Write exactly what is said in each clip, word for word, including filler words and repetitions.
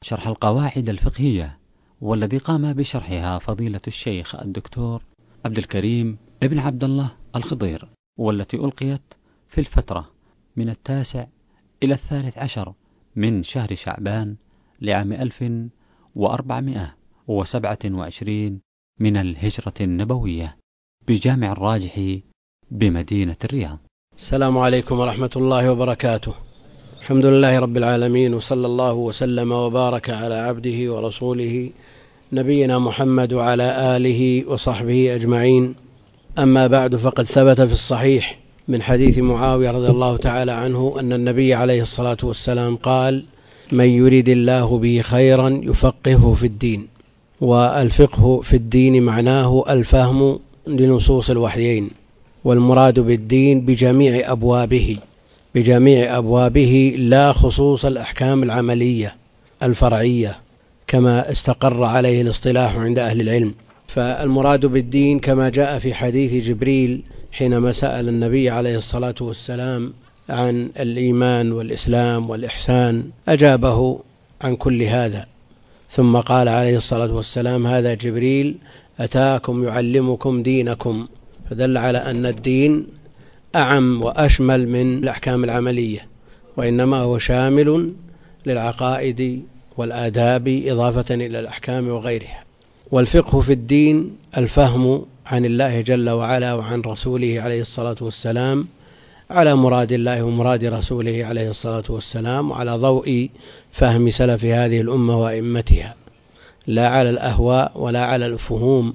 شرح القواعد الفقهية، والذي قام بشرحها فضيلة الشيخ الدكتور عبد الكريم ابن عبد الله الخضير، والتي ألقيت في الفترة من التاسع إلى الثالث عشر من شهر شعبان لعام ألف وأربعمائة وسبعة وعشرين من الهجرة النبوية بجامع الراجحي بمدينة الرياض. السلام عليكم ورحمة الله وبركاته. الحمد لله رب العالمين، وصلى الله وسلم وبارك على عبده ورسوله نبينا محمد وعلى آله وصحبه أجمعين. أما بعد، فقد ثبت في الصحيح من حديث معاوية رضي الله تعالى عنه أن النبي عليه الصلاة والسلام قال: من يريد الله به خيرا يفقهه في الدين. والفقه في الدين معناه الفهم لنصوص الوحيين، والمراد بالدين بجميع أبوابه بجميع أبوابه لا خصوص الأحكام العملية الفرعية كما استقر عليه الاصطلاح عند أهل العلم. فالمراد بالدين كما جاء في حديث جبريل حينما سأل النبي عليه الصلاة والسلام عن الإيمان والإسلام والإحسان، أجابه عن كل هذا، ثم قال عليه الصلاة والسلام: هذا جبريل أتاكم يعلمكم دينكم. فدل على أن الدين أعم وأشمل من الأحكام العملية، وإنما هو شامل للعقائد والآداب إضافة إلى الأحكام وغيرها. والفقه في الدين الفهم عن الله جل وعلا وعن رسوله عليه الصلاة والسلام على مراد الله ومراد رسوله عليه الصلاة والسلام، وعلى ضوء فهم سلف هذه الأمة وأئمتها، لا على الأهواء ولا على الفهوم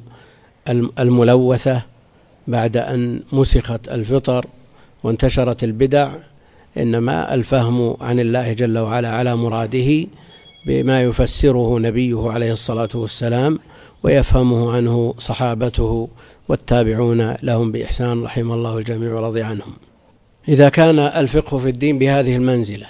الملوثة بعد أن مسخت الفطر وانتشرت البدع. إنما الفهم عن الله جل وعلا على مراده بما يفسره نبيه عليه الصلاة والسلام ويفهمه عنه صحابته والتابعون لهم بإحسان رحم الله الجميع ورضي عنهم. إذا كان الفقه في الدين بهذه المنزلة،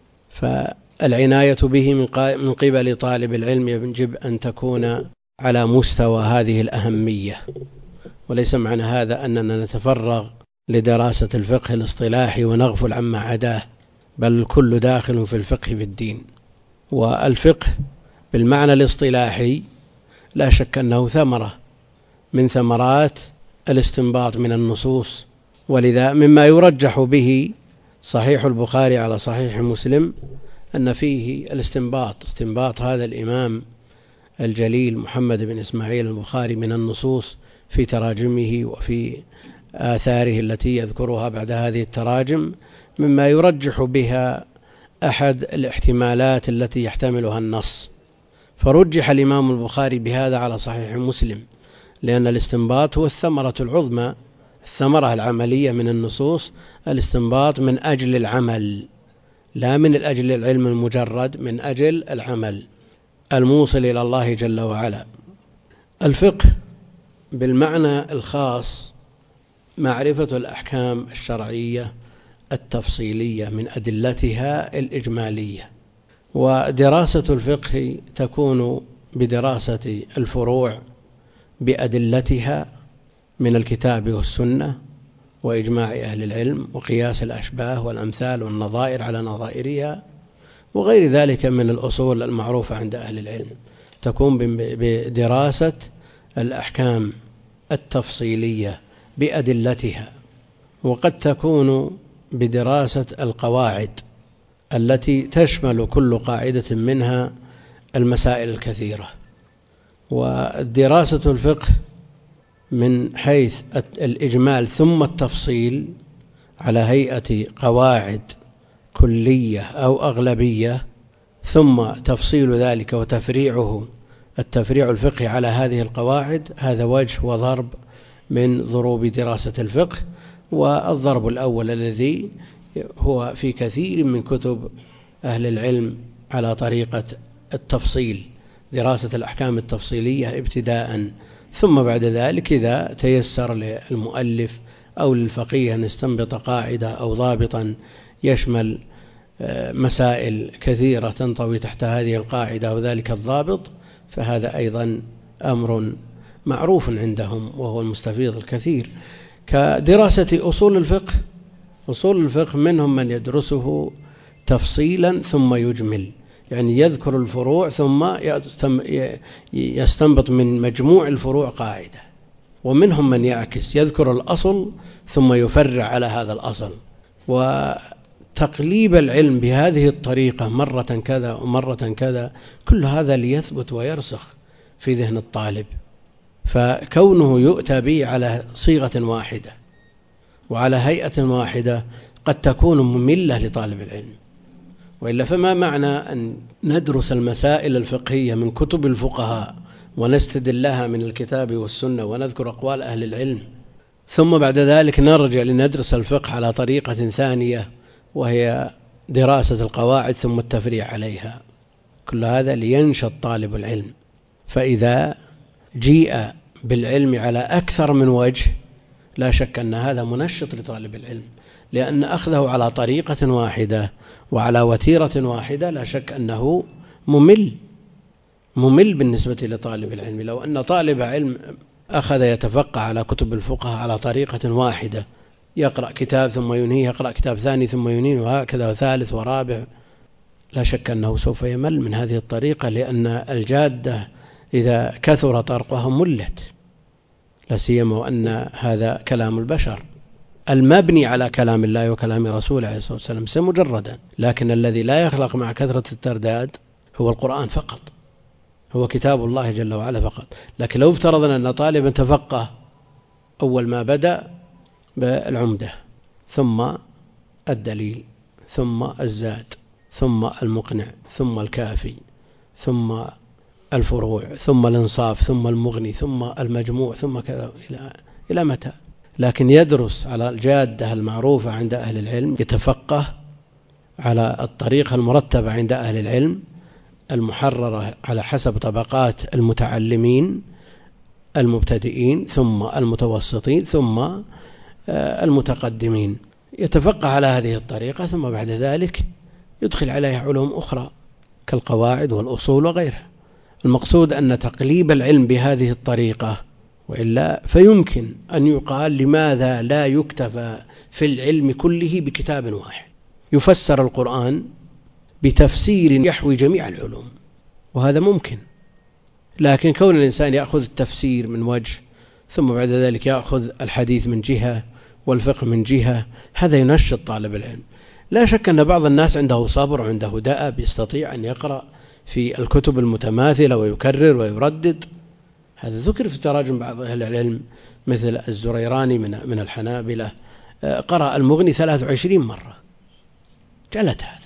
فالعناية به من قبل طالب العلم يجب أن تكون على مستوى هذه الأهمية، وليس معنى هذا أننا نتفرغ لدراسة الفقه الاصطلاحي ونغفل عما عداه، بل الكل داخل في الفقه في الدين. والفقه بالمعنى الاصطلاحي لا شك أنه ثمرة من ثمرات الاستنباط من النصوص، ولذا مما يرجح به صحيح البخاري على صحيح مسلم أن فيه الاستنباط استنباط هذا الإمام الجليل محمد بن إسماعيل البخاري من النصوص في تراجمه وفي آثاره التي يذكرها بعد هذه التراجم، مما يرجح بها أحد الاحتمالات التي يحتملها النص. فرجح الإمام البخاري بهذا على صحيح مسلم، لأن الاستنباط هو الثمرة العظمى، الثمرة العملية من النصوص، الاستنباط من أجل العمل، لا من أجل العلم المجرد، من أجل العمل الموصل إلى الله جل وعلا. الفقه بالمعنى الخاص معرفة الأحكام الشرعية التفصيلية من أدلتها الإجمالية. ودراسة الفقه تكون بدراسة الفروع بأدلتها من الكتاب والسنة وإجماع أهل العلم وقياس الأشباه والأمثال والنظائر على نظائرها وغير ذلك من الأصول المعروفة عند أهل العلم. تكون بدراسة الأحكام التفصيلية بأدلتها، وقد تكون بدراسة القواعد التي تشمل كل قاعدة منها المسائل الكثيرة. ودراسة الفقه من حيث الإجمال ثم التفصيل على هيئة قواعد كلية أو أغلبية، ثم تفصيل ذلك وتفريعه التفريع الفقهي على هذه القواعد، هذا وجه وضرب من ضروب دراسة الفقه. والضرب الأول الذي هو في كثير من كتب أهل العلم على طريقة التفصيل، دراسة الأحكام التفصيلية ابتداء، ثم بعد ذلك إذا تيسر للمؤلف أو للفقيه أن يستنبط قاعدة أو ضابطا يشمل مسائل كثيرة تنطوي تحت هذه القاعدة وذلك الضابط، فهذا أيضا أمر معروف عندهم وهو المستفيض الكثير. كدراسة أصول الفقه، أصول الفقه منهم من يدرسه تفصيلا ثم يجمل، يعني يذكر الفروع ثم يستنبط من مجموع الفروع قاعدة. ومنهم من يعكس، يذكر الأصل ثم يفرع على هذا الأصل. وتقليب العلم بهذه الطريقة مرة كذا ومرة كذا، كل هذا ليثبت ويرسخ في ذهن الطالب. فكونه يؤتى به على صيغة واحدة وعلى هيئة واحدة قد تكون مملة لطالب العلم. وإلا فما معنى أن ندرس المسائل الفقهية من كتب الفقهاء ونستدلها من الكتاب والسنة ونذكر أقوال أهل العلم، ثم بعد ذلك نرجع لندرس الفقه على طريقة ثانية وهي دراسة القواعد ثم التفريع عليها؟ كل هذا لينشط طالب العلم. فإذا جيء بالعلم على أكثر من وجه لا شك أن هذا منشط لطالب العلم، لأن أخذه على طريقة واحدة وعلى وتيرة واحدة لا شك أنه ممل ممل بالنسبة لطالب العلم. لو أن طالب علم أخذ يتفقه على كتب الفقه على طريقة واحدة، يقرأ كتاب ثم ينهيه، يقرأ كتاب ثاني ثم ينهيه، وهكذا وثالث ورابع، لا شك أنه سوف يمل من هذه الطريقة، لأن الجادة إذا كثر طرقها ملت، لا سيما وأن هذا كلام البشر المبني على كلام الله وكلام رسوله عليه الصلاة والسلام سمجردا، لكن الذي لا يخلق مع كثرة الترداد هو القرآن فقط، هو كتاب الله جل وعلا فقط. لكن لو افترضنا أن طالبا تفقه، أول ما بدأ بالعمدة ثم الدليل ثم الزاد ثم المقنع ثم الكافي ثم الفروع ثم الإنصاف ثم المغني ثم المجموع ثم كذا إلى إلى متى؟ لكن يدرس على الجادة المعروفة عند أهل العلم، يتفقه على الطريقة المرتبة عند أهل العلم المحررة على حسب طبقات المتعلمين المبتدئين ثم المتوسطين ثم المتقدمين، يتفقه على هذه الطريقة، ثم بعد ذلك يدخل عليها علوم أخرى كالقواعد والأصول وغيرها. المقصود أن تقليب العلم بهذه الطريقة، وإلا فيمكن أن يقال لماذا لا يكتفى في العلم كله بكتاب واحد يفسر القرآن بتفسير يحوي جميع العلوم، وهذا ممكن. لكن كون الإنسان يأخذ التفسير من وجه ثم بعد ذلك يأخذ الحديث من جهة والفقه من جهة، هذا ينشط طالب العلم. لا شك أن بعض الناس عنده صبر وعنده دأب يستطيع أن يقرأ في الكتب المتماثلة ويكرر ويردد، هذا ذكر في تراجم بعض أهل العلم مثل الزريراني من من الحنابلة، قرأ المغني ثلاث وعشرين مرة، جلد هذا،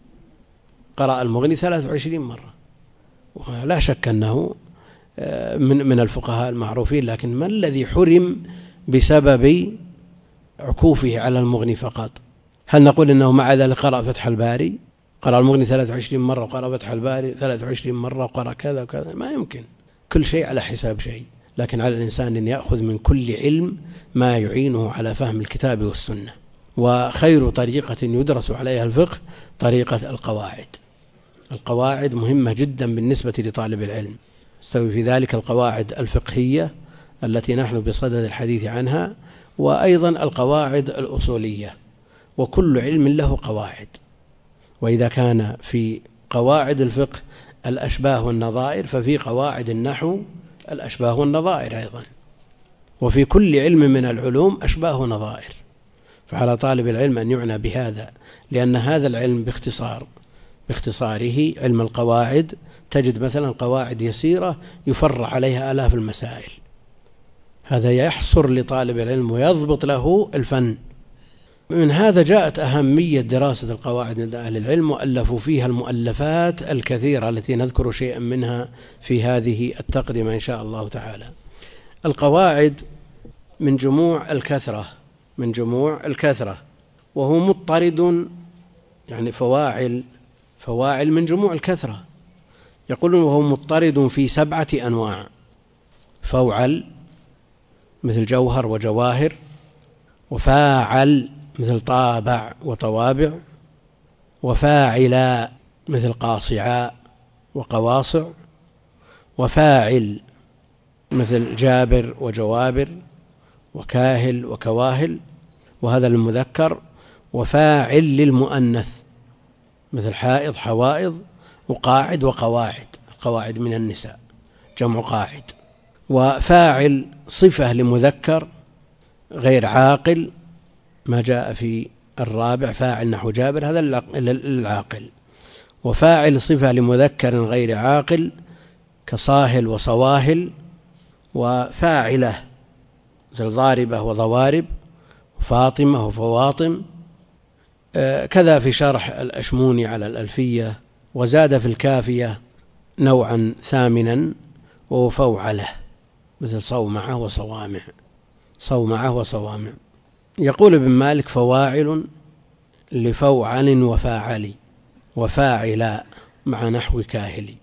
قرأ المغني ثلاث وعشرين مرة، ولا شك أنه من من الفقهاء المعروفين. لكن ما الذي حرم بسبب عكوفه على المغني فقط؟ هل نقول إنه مع ذلك قرأ فتح الباري، قرأ المغني ثلاث وعشرين مرة وقرأ فتح الباري ثلاث وعشرين مرة وقرأ كذا وكذا؟ ما يمكن، كل شيء على حساب شيء. لكن على الإنسان أن يأخذ من كل علم ما يعينه على فهم الكتاب والسنة. وخير طريقة يدرس عليها الفقه طريقة القواعد. القواعد مهمة جدا بالنسبة لطالب العلم، استوي في ذلك القواعد الفقهية التي نحن بصدد الحديث عنها، وأيضا القواعد الأصولية، وكل علم له قواعد. وإذا كان في قواعد الفقه الأشباه والنظائر، ففي قواعد النحو الأشباه والنظائر أيضا، وفي كل علم من العلوم أشباه ونظائر. فعلى طالب العلم أن يعنى بهذا، لأن هذا العلم باختصار باختصاره علم القواعد، تجد مثلا قواعد يسيرة يفرع عليها آلاف المسائل، هذا يحصر لطالب العلم ويضبط له الفن. من هذا جاءت أهمية دراسة القواعد عند أهل العلم، وألفوا فيها المؤلفات الكثيرة التي نذكر شيئا منها في هذه التقدمة إن شاء الله تعالى. القواعد من جموع الكثرة من جموع الكثرة وهو مضطرد، يعني فواعل فواعل من جموع الكثرة. يقولون وهو مضطرد في سبعة أنواع: فوعل مثل جوهر وجواهر، وفاعل مثل طابع وطوابع، وفاعلا مثل قاصعاء وقواصع، وفاعل مثل جابر وجوابر، وكاهل وكواهل، وهذا للمذكر، وفاعل للمؤنث مثل حائض حوائض، وقاعد وقواعد، القواعد من النساء جمع قاعد. وفاعل صفة لمذكر غير عاقل، ما جاء في الرابع فاعل نحو جابر، هذا للعاقل. وفاعل صفة لمذكر غير عاقل كصاهل وصواهل. وفاعلة مثل ضاربة وضوارب، فاطمة وفواطم. آه كذا في شرح الأشموني على الألفية. وزاد في الكافية نوعا ثامنا وفوعله مثل صومعة وصوامع، صومعة وصوامع. يقول ابن مالك فواعل لفوعل وفاعل وفاعلا مع نحو كاهلي.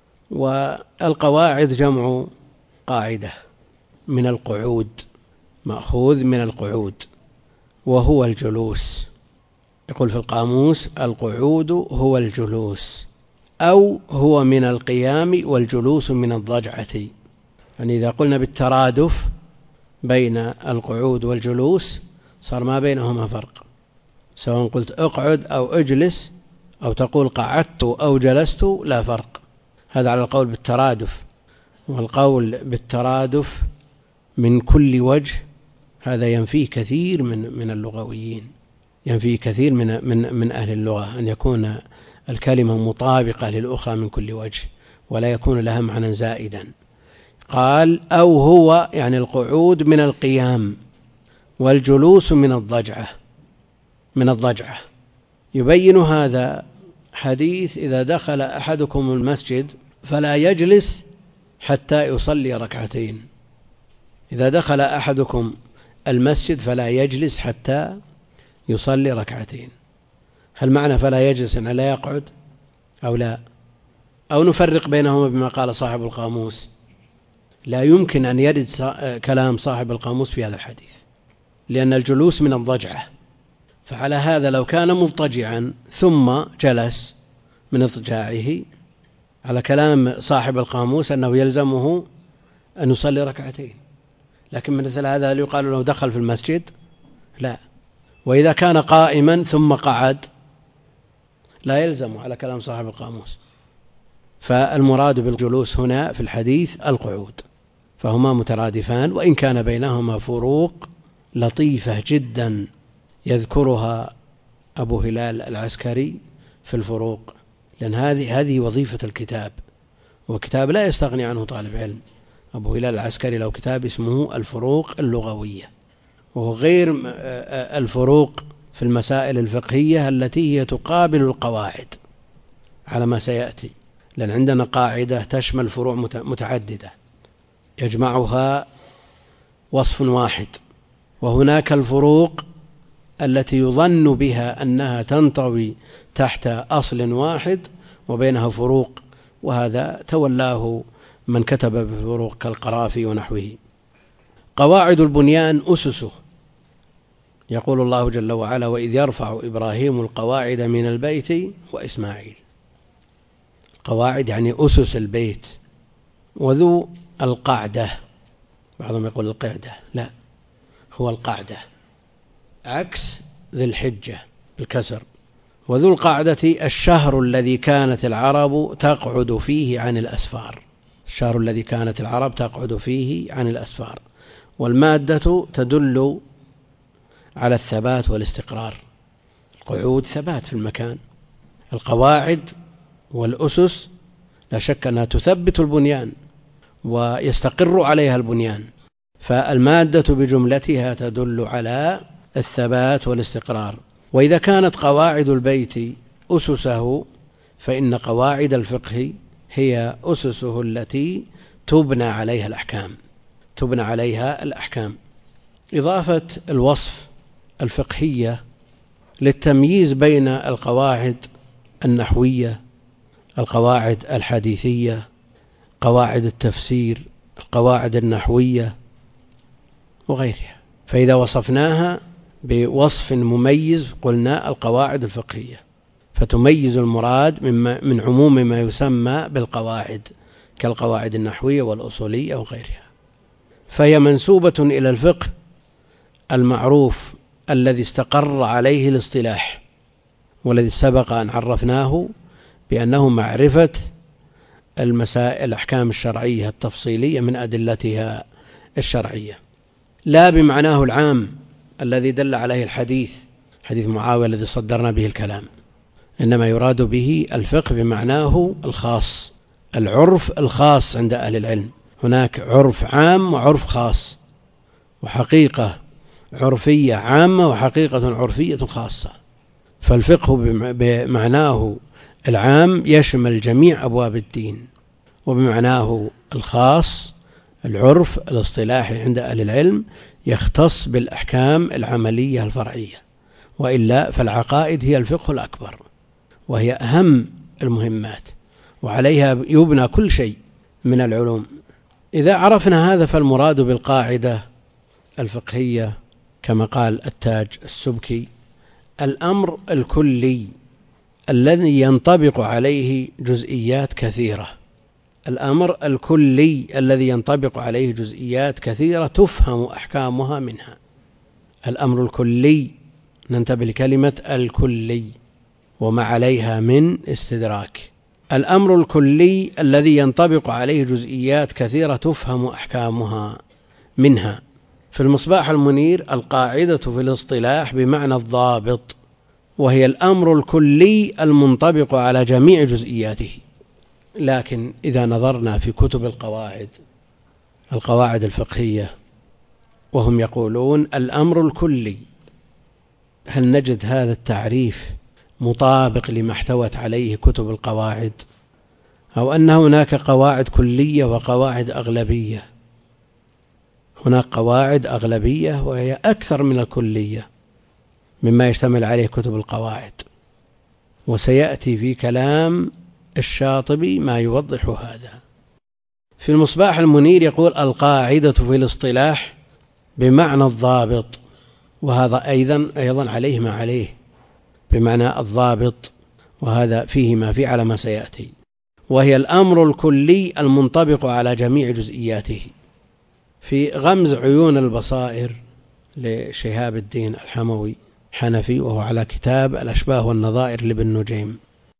والقواعد جمع قاعدة من القعود، مأخوذ من القعود وهو الجلوس. يقول في القاموس القعود هو الجلوس، أو هو من القيام والجلوس من الضجعة. يعني إذا قلنا بالترادف بين القعود والجلوس صار ما بينهما فرق، سواء قلت اقعد أو اجلس أو تقول قعدت أو جلست لا فرق. هذا على القول بالترادف. والقول بالترادف من كل وجه هذا ينفيه كثير من من اللغويين، ينفيه كثير من من من أهل اللغة أن يكون الكلمة مطابقة للأخرى من كل وجه ولا يكون لها معنى زائدا. قال أو هو يعني القعود من القيام والجلوس من الضجعة، من الضجعة. يبين هذا حديث إذا دخل أحدكم المسجد فلا يجلس حتى يصلي ركعتين. إذا دخل أحدكم المسجد فلا يجلس حتى يصلي ركعتين. هل معنى فلا يجلس أن لا يقعد أو لا؟ أو نفرق بينهما بما قال صاحب القاموس؟ لا يمكن أن يرد كلام صاحب القاموس في هذا الحديث، لأن الجلوس من الضجعة. فعلى هذا لو كان مضطجعا ثم جلس من اضطجاعه على كلام صاحب القاموس أنه يلزمه أن يصلي ركعتين، لكن من مثل هذا يقال له دخل في المسجد لا. وإذا كان قائما ثم قعد لا يلزم على كلام صاحب القاموس. فالمراد بالجلوس هنا في الحديث القعود، فهما مترادفان وإن كان بينهما فروق لطيفة جدا يذكرها أبو هلال العسكري في الفروق، لأن هذه هذه وظيفة الكتاب، وكتاب لا يستغني عنه طالب علم. أبو هلال العسكري له كتاب اسمه الفروق اللغوية، وهو غير الفروق في المسائل الفقهية التي هي تقابل القواعد على ما سيأتي، لأن عندنا قاعدة تشمل فروع متعددة يجمعها وصف واحد، وهناك الفروق التي يظن بها أنها تنطوي تحت أصل واحد وبينها فروق، وهذا تولاه من كتب بفروق كالقرافي ونحوه. قواعد البنيان أسسه. يقول الله جل وعلا وإذ يرفع إبراهيم القواعد من البيت وإسماعيل. قواعد يعني أسس البيت. وذو القعدة، بعضهم يقول القعدة، لا هو القعدة عكس ذي الحجة بالكسر. وذو القعدة الشهر الذي كانت العرب تقعد فيه عن الأسفار، الشهر الذي كانت العرب تقعد فيه عن الأسفار. والمادة تدل على الثبات والاستقرار، القعود ثبات في المكان. القواعد والأسس لا شك أنها تثبت البنيان ويستقر عليها البنيان، فالمادة بجملتها تدل على الثبات والاستقرار. وإذا كانت قواعد البيت أسسه فإن قواعد الفقه هي أسسه التي تبنى عليها الأحكام، تبنى عليها الأحكام. إضافة الوصف الفقهية للتمييز بين القواعد النحوية، القواعد الحديثية، قواعد التفسير، القواعد النحوية وغيرها. فإذا وصفناها بوصف مميز قلنا القواعد الفقهية، فتميز المراد من عموم ما يسمى بالقواعد كالقواعد النحوية والأصولية وغيرها. فهي منسوبة إلى الفقه المعروف الذي استقر عليه الاصطلاح، والذي سبق أن عرفناه بأنه معرفة المسائل الأحكام الشرعية التفصيلية من أدلتها الشرعية، لا بمعناه العام الذي دل عليه الحديث حديث معاوية الذي صدرنا به الكلام، إنما يراد به الفقه بمعناه الخاص، العرف الخاص عند أهل العلم. هناك عرف عام وعرف خاص، وحقيقة عرفية عامة وحقيقة عرفية خاصة. فالفقه بمعناه العام يشمل جميع أبواب الدين، وبمعناه الخاص العرف الاصطلاحي عند أهل العلم يختص بالأحكام العملية الفرعية، وإلا فالعقائد هي الفقه الأكبر، وهي أهم المهمات، وعليها يبنى كل شيء من العلوم. إذا عرفنا هذا فالمراد بالقاعدة الفقهية كما قال التاج السبكي الأمر الكلي الذي ينطبق عليه جزئيات كثيرة، الأمر الكلي الذي ينطبق عليه جزئيات كثيرة تفهم أحكامها منها. الأمر الكلي، ننتبه لكلمة الكلي وما عليها من استدراك. الأمر الكلي الذي ينطبق عليه جزئيات كثيرة تفهم أحكامها منها. في المصباح المنير القاعدة في الاصطلاح بمعنى الضابط، وهي الأمر الكلي المنطبق على جميع جزئياته. لكن إذا نظرنا في كتب القواعد القواعد الفقهية وهم يقولون الأمر الكلي، هل نجد هذا التعريف مطابق لما احتوت عليه كتب القواعد، أو أن هناك قواعد كلية وقواعد أغلبية؟ هناك قواعد أغلبية وهي أكثر من الكلية مما يشتمل عليه كتب القواعد، وسيأتي في كلام الشاطبي ما يوضح هذا. في المصباح المنير يقول القاعدة في الاصطلاح بمعنى الضابط، وهذا أيضا أيضا عليه ما عليه بمعنى الضابط، وهذا فيه ما فيه على ما سيأتي. وهي الأمر الكلي المنطبق على جميع جزئياته. في غمز عيون البصائر لشهاب الدين الحموي حنفي، وهو على كتاب الأشباه والنظائر لابن نجيم،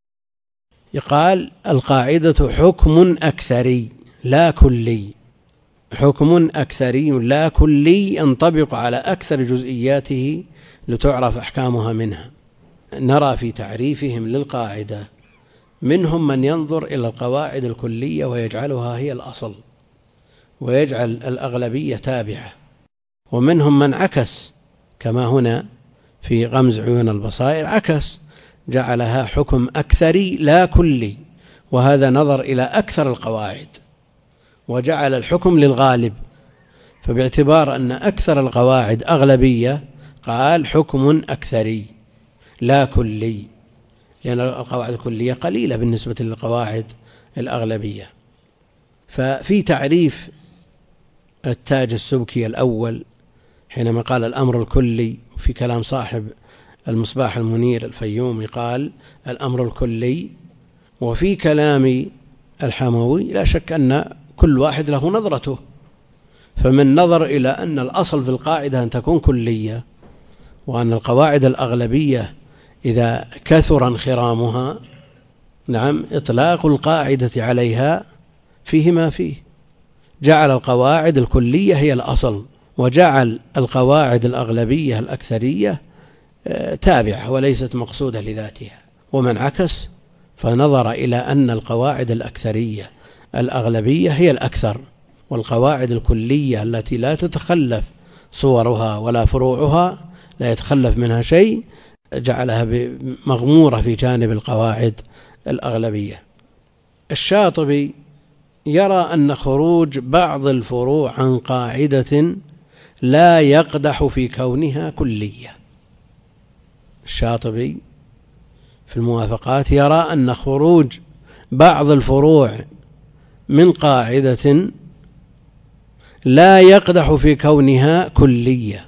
يقال القاعدة حكم أكثري لا كلي، حكم أكثري لا كلي ينطبق على أكثر جزئياته لتعرف أحكامها منها. نرى في تعريفهم للقاعدة منهم من ينظر إلى القواعد الكلية ويجعلها هي الأصل ويجعل الأغلبية تابعة، ومنهم من عكس كما هنا في غمز عيون البصائر، عكس جعلها حكم أكثري لا كلي، وهذا نظر إلى أكثر القواعد وجعل الحكم للغالب، فباعتبار أن أكثر القواعد أغلبية قال حكم أكثري لا كلي، لأن القواعد الكلية قليلة بالنسبة للقواعد الأغلبية. ففي تعريف التاج السبكي الأول حينما قال الأمر الكلي، في كلام صاحب المصباح المنير الفيومي قال الأمر الكلي، وفي كلام الحموي لا شك أن كل واحد له نظرته، فمن نظر إلى أن الأصل في القاعدة أن تكون كلية، وأن القواعد الأغلبية إذا كثر انخرامها نعم إطلاق القاعدة عليها فيه ما فيه، جعل القواعد الكلية هي الأصل، وجعل القواعد الأغلبية الأكثرية تابعة وليست مقصودة لذاتها. ومن عكس فنظر إلى أن القواعد الأكثرية الأغلبية هي الأكثر، والقواعد الكلية التي لا تتخلف صورها ولا فروعها لا يتخلف منها شيء جعلها مغمورة في جانب القواعد الأغلبية. الشاطبي يرى أن خروج بعض الفروع عن قاعدة لا يقدح في كونها كلية. الشاطبي في الموافقات يرى أن خروج بعض الفروع من قاعدة لا يقدح في كونها كلية.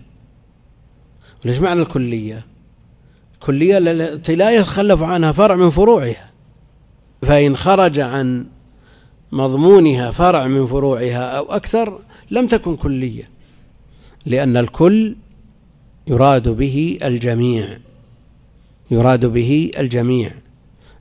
ليش معنى الكلية؟ كلية التي لا يتخلف عنها فرع من فروعها، فإن خرج عن مضمونها فرع من فروعها أو أكثر لم تكن كلية، لأن الكل يراد به الجميع، يراد به الجميع.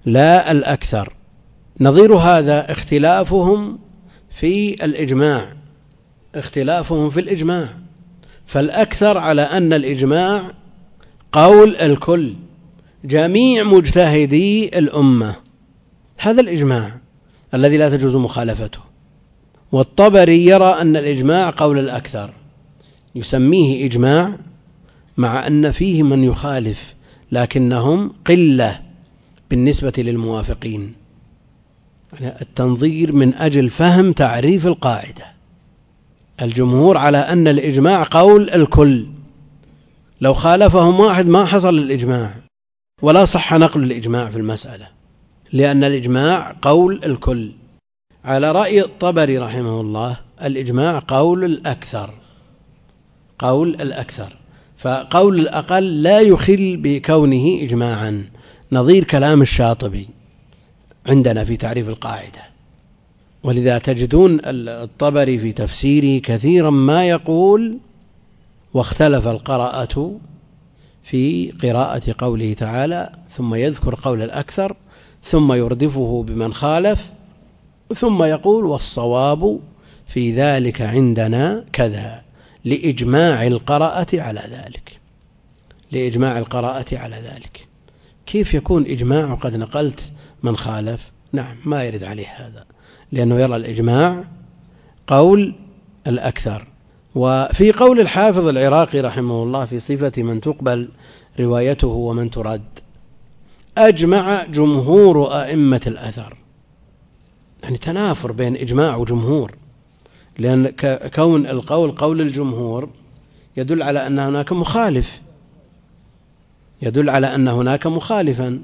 لا الأكثر. نظير هذا اختلافهم في الإجماع، اختلافهم في الإجماع، فالأكثر على أن الإجماع قول الكل، جميع مجتهدي الأمة، هذا الإجماع الذي لا تجوز مخالفته. والطبري يرى أن الإجماع قول الأكثر، يسميه إجماع مع أن فيه من يخالف لكنهم قلة بالنسبة للموافقين. التنظير من أجل فهم تعريف القاعدة. الجمهور على أن الإجماع قول الكل، لو خالفهم واحد ما حصل الإجماع ولا صح نقل الإجماع في المسألة، لأن الإجماع قول الكل. على رأي الطبري رحمه الله الإجماع قول الأكثر، قول الأكثر، فقول الأقل لا يخل بكونه إجماعا، نظير كلام الشاطبي عندنا في تعريف القاعدة. ولذا تجدون الطبري في تفسيره كثيرا ما يقول واختلف القراءة في قراءة قوله تعالى، ثم يذكر قول الأكثر ثم يردفه بمن خالف، ثم يقول والصواب في ذلك عندنا كذا، لإجماع القراءة على ذلك، لإجماع القراءة على ذلك. كيف يكون إجماع وقد نقلت من خالف؟ نعم ما يرد عليه هذا، لأنه يرى الإجماع قول الأكثر. وفي قول الحافظ العراقي رحمه الله في صفة من تقبل روايته ومن ترد، أجمع جمهور أئمة الأثر، يعني تنافر بين إجماع وجمهور، لأن كون القول قول الجمهور يدل على أن هناك مخالف، يدل على أن هناك مخالفا،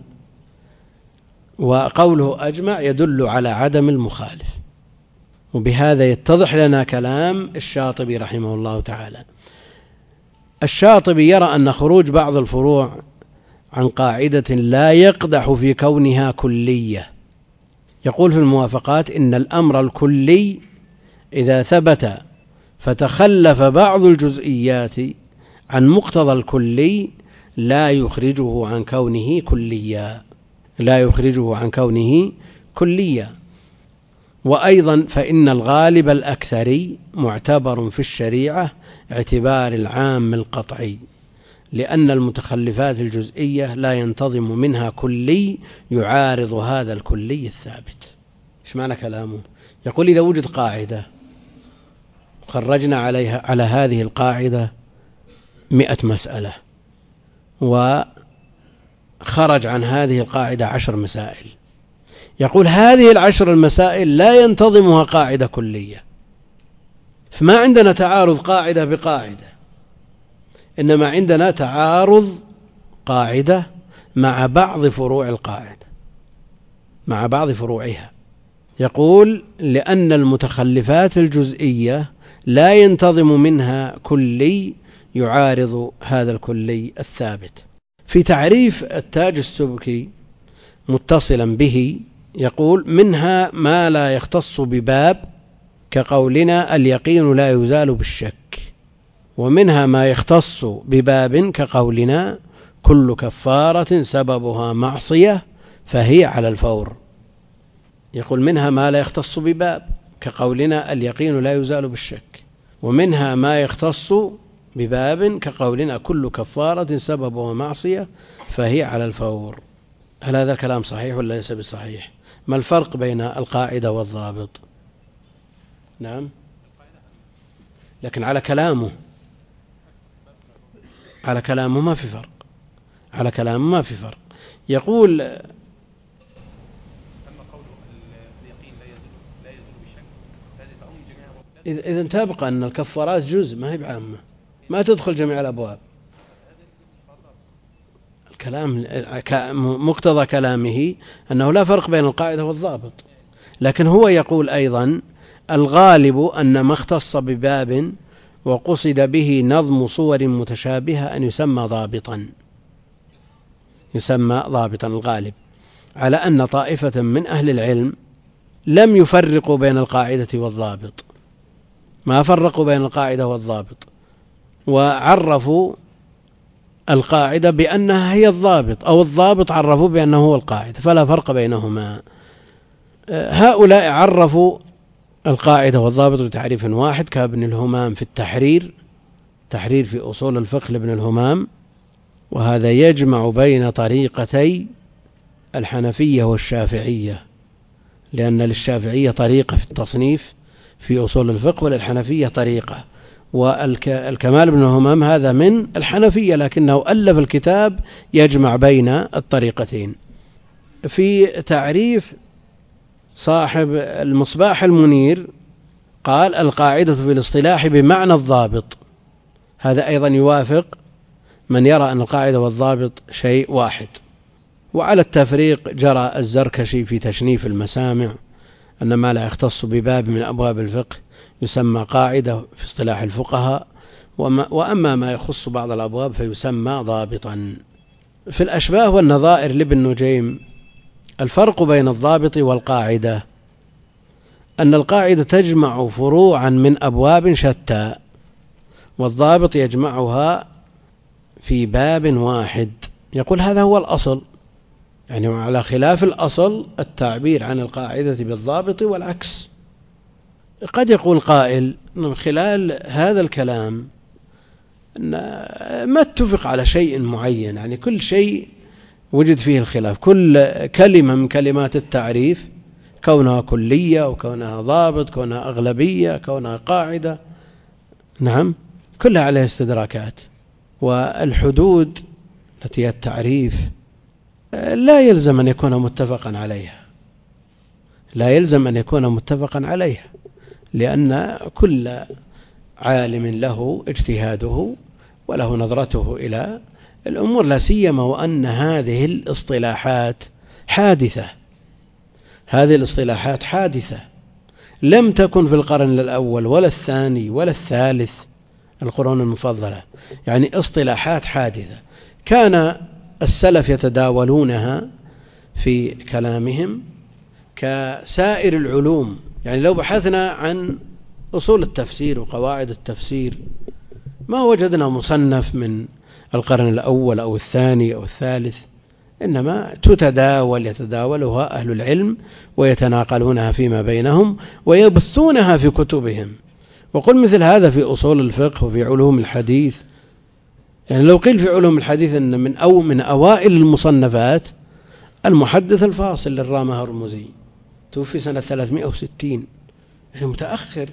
وقوله أجمع يدل على عدم المخالف. وبهذا يتضح لنا كلام الشاطبي رحمه الله تعالى. الشاطبي يرى أن خروج بعض الفروع عن قاعدة لا يقدح في كونها كلية. يقول في الموافقات إن الأمر الكلي إذا ثبت فتخلف بعض الجزئيات عن مقتضى الكلي لا يخرجه عن كونه كليا، لا يخرجه عن كونه كليا. وأيضا فإن الغالب الأكثري معتبر في الشريعة اعتبار العام القطعي، لأن المتخلفات الجزئية لا ينتظم منها كلي يعارض هذا الكلي الثابت. إيش معنى كلامه؟ يقول إذا وجد قاعدة خرجنا عليها على هذه القاعدة مئة مسألة، وخرج عن هذه القاعدة عشر مسائل، يقول هذه العشر المسائل لا ينتظمها قاعدة كلية، فما عندنا تعارض قاعدة بقاعدة، إنما عندنا تعارض قاعدة مع بعض فروع القاعدة، مع بعض فروعها. يقول لأن المتخلفات الجزئية لا ينتظم منها كلي يعارض هذا الكلي الثابت. في تعريف التاج السبكي متصلا به يقول منها ما لا يختص بباب كقولنا اليقين لا يزال بالشك، ومنها ما يختص بباب كقولنا كل كفارة سببها معصية فهي على الفور. يقول منها ما لا يختص بباب كقولنا اليقين لا يزال بالشك، ومنها ما يختص بباب كقولنا كل كفارة سببها معصية فهي على الفور. هل هذا كلام صحيح ولا ليس بصحيح؟ ما الفرق بين القاعدة والضابط؟ نعم، لكن على كلامه على كلامه ما في فرق، على كلامه ما في فرق. يقول أما قوله اليقين لا يزول لا يزول بالشك هذه تعم جميع. إذا تبقى أن الكفارات جزء ما هي بعامة، ما تدخل جميع الأبواب. الكلام مقتضى كلامه أنه لا فرق بين القاعدة والضابط، لكن هو يقول أيضا الغالب أن ما اختص بباب وقصد به نظم صور متشابهة أن يسمى ضابطا، يسمى ضابطا الغالب، على أن طائفة من أهل العلم لم يفرقوا بين القاعدة والضابط، ما فرقوا بين القاعدة والضابط، وعرفوا القاعدة بأنها هي الضابط، أو الضابط عرفوا بأنه هو القاعدة، فلا فرق بينهما. هؤلاء عرفوا القاعدة والضابط بتعريف واحد كابن الهمام في التحرير، تحرير في أصول الفقه لابن الهمام، وهذا يجمع بين طريقتي الحنفية والشافعية، لأن للشافعية طريقة في التصنيف في أصول الفقه وللحنفية طريقة، والكمال بن الهمام هذا من الحنفية لكنه ألف الكتاب يجمع بين الطريقتين. في تعريف صاحب المصباح المنير قال القاعدة في الاصطلاح بمعنى الضابط، هذا أيضا يوافق من يرى أن القاعدة والضابط شيء واحد. وعلى التفريق جرى الزركشي في تشنيف المسامع أن ما لا يختص بباب من أبواب الفقه يسمى قاعدة في اصطلاح الفقهاء، وأما ما يخص بعض الأبواب فيسمى ضابطا. في الأشباه والنظائر لابن نجيم الفرق بين الضابط والقاعدة أن القاعدة تجمع فروعا من أبواب شتى، والضابط يجمعها في باب واحد. يقول هذا هو الأصل، يعني على خلاف الأصل التعبير عن القاعدة بالضابط والعكس. قد يقول قائل من خلال هذا الكلام أن ما اتفق على شيء معين، يعني كل شيء وجد فيه الخلاف، كل كلمة من كلمات التعريف كونها كلية وكونها ضابط كونها أغلبية كونها قاعدة، نعم كلها عليها استدراكات. والحدود التي هي التعريف لا يلزم أن يكون متفقا عليها، لا يلزم أن يكون متفقا عليها، لأن كل عالم له اجتهاده وله نظرته إلى الأمور، لا سيما وأن هذه الاصطلاحات حادثة، هذه الاصطلاحات حادثة لم تكن في القرن الأول ولا الثاني ولا الثالث القرون المفضلة، يعني اصطلاحات حادثة كان السلف يتداولونها في كلامهم كسائر العلوم. يعني لو بحثنا عن أصول التفسير وقواعد التفسير ما وجدنا مصنف من القرن الأول أو الثاني أو الثالث، إنما تتداول يتداولها أهل العلم ويتناقلونها فيما بينهم ويبثونها في كتبهم. وقل مثل هذا في أصول الفقه وفي علوم الحديث. يعني لو قيل في علوم الحديث أن من أو من أوائل المصنفات المحدث الفاصل للرامة هرمزي، توفي سنة ثلاثمائة وستين، يعني متأخر،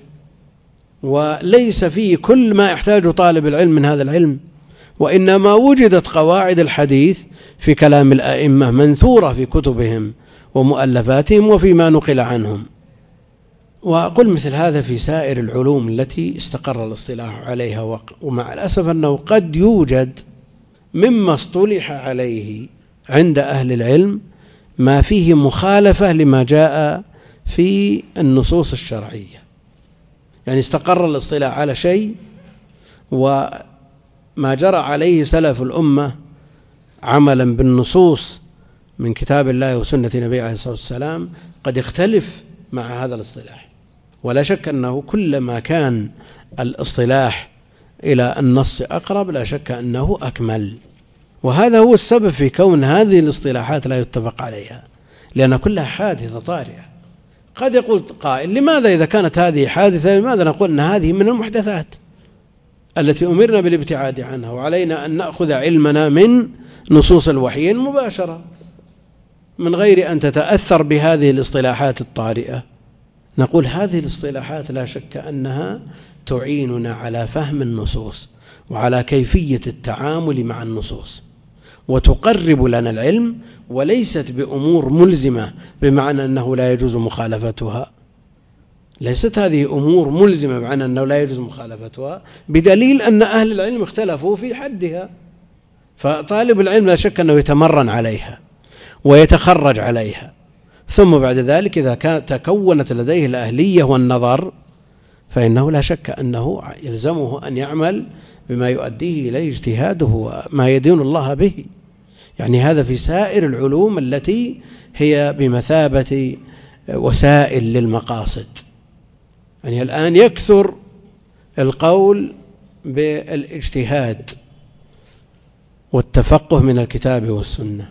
وليس فيه كل ما يحتاجه طالب العلم من هذا العلم، وإنما وجدت قواعد الحديث في كلام الأئمة منثورة في كتبهم ومؤلفاتهم وفيما نقل عنهم. وأقول مثل هذا في سائر العلوم التي استقر الاصطلاح عليها، ومع الأسف أنه قد يوجد مما اصطلح عليه عند أهل العلم ما فيه مخالفة لما جاء في النصوص الشرعية. يعني استقر الاصطلاح على شيء وما جرى عليه سلف الأمة عملا بالنصوص من كتاب الله وسنة نبيه عليه الصلاة والسلام قد يختلف مع هذا الاصطلاح. ولا شك أنه كلما كان الاصطلاح إلى النص أقرب لا شك أنه أكمل، وهذا هو السبب في كون هذه الاصطلاحات لا يتفق عليها، لأن كلها حادثة طارئة. قد يقول قائل لماذا إذا كانت هذه حادثة لماذا نقول أن هذه من المحدثات التي أمرنا بالابتعاد عنها، وعلينا أن نأخذ علمنا من نصوص الوحي مباشرة من غير أن تتأثر بهذه الاصطلاحات الطارئة. نقول هذه الاصطلاحات لا شك أنها تعيننا على فهم النصوص وعلى كيفية التعامل مع النصوص، وتقرب لنا العلم، وليست بأمور ملزمة بمعنى أنه لا يجوز مخالفتها. ليست هذه أمور ملزمة بمعنى أنه لا يجوز مخالفتها، بدليل أن أهل العلم اختلفوا في حدها، فطالب العلم لا شك أنه يتمرن عليها ويتخرج عليها، ثم بعد ذلك إذا كانت تكونت لديه الأهلية والنظر فإنه لا شك أنه يلزمه أن يعمل بما يؤديه إليه اجتهاده وما يدين الله به. يعني هذا في سائر العلوم التي هي بمثابة وسائل للمقاصد. يعني الآن يكثر القول بالاجتهاد والتفقه من الكتاب والسنة،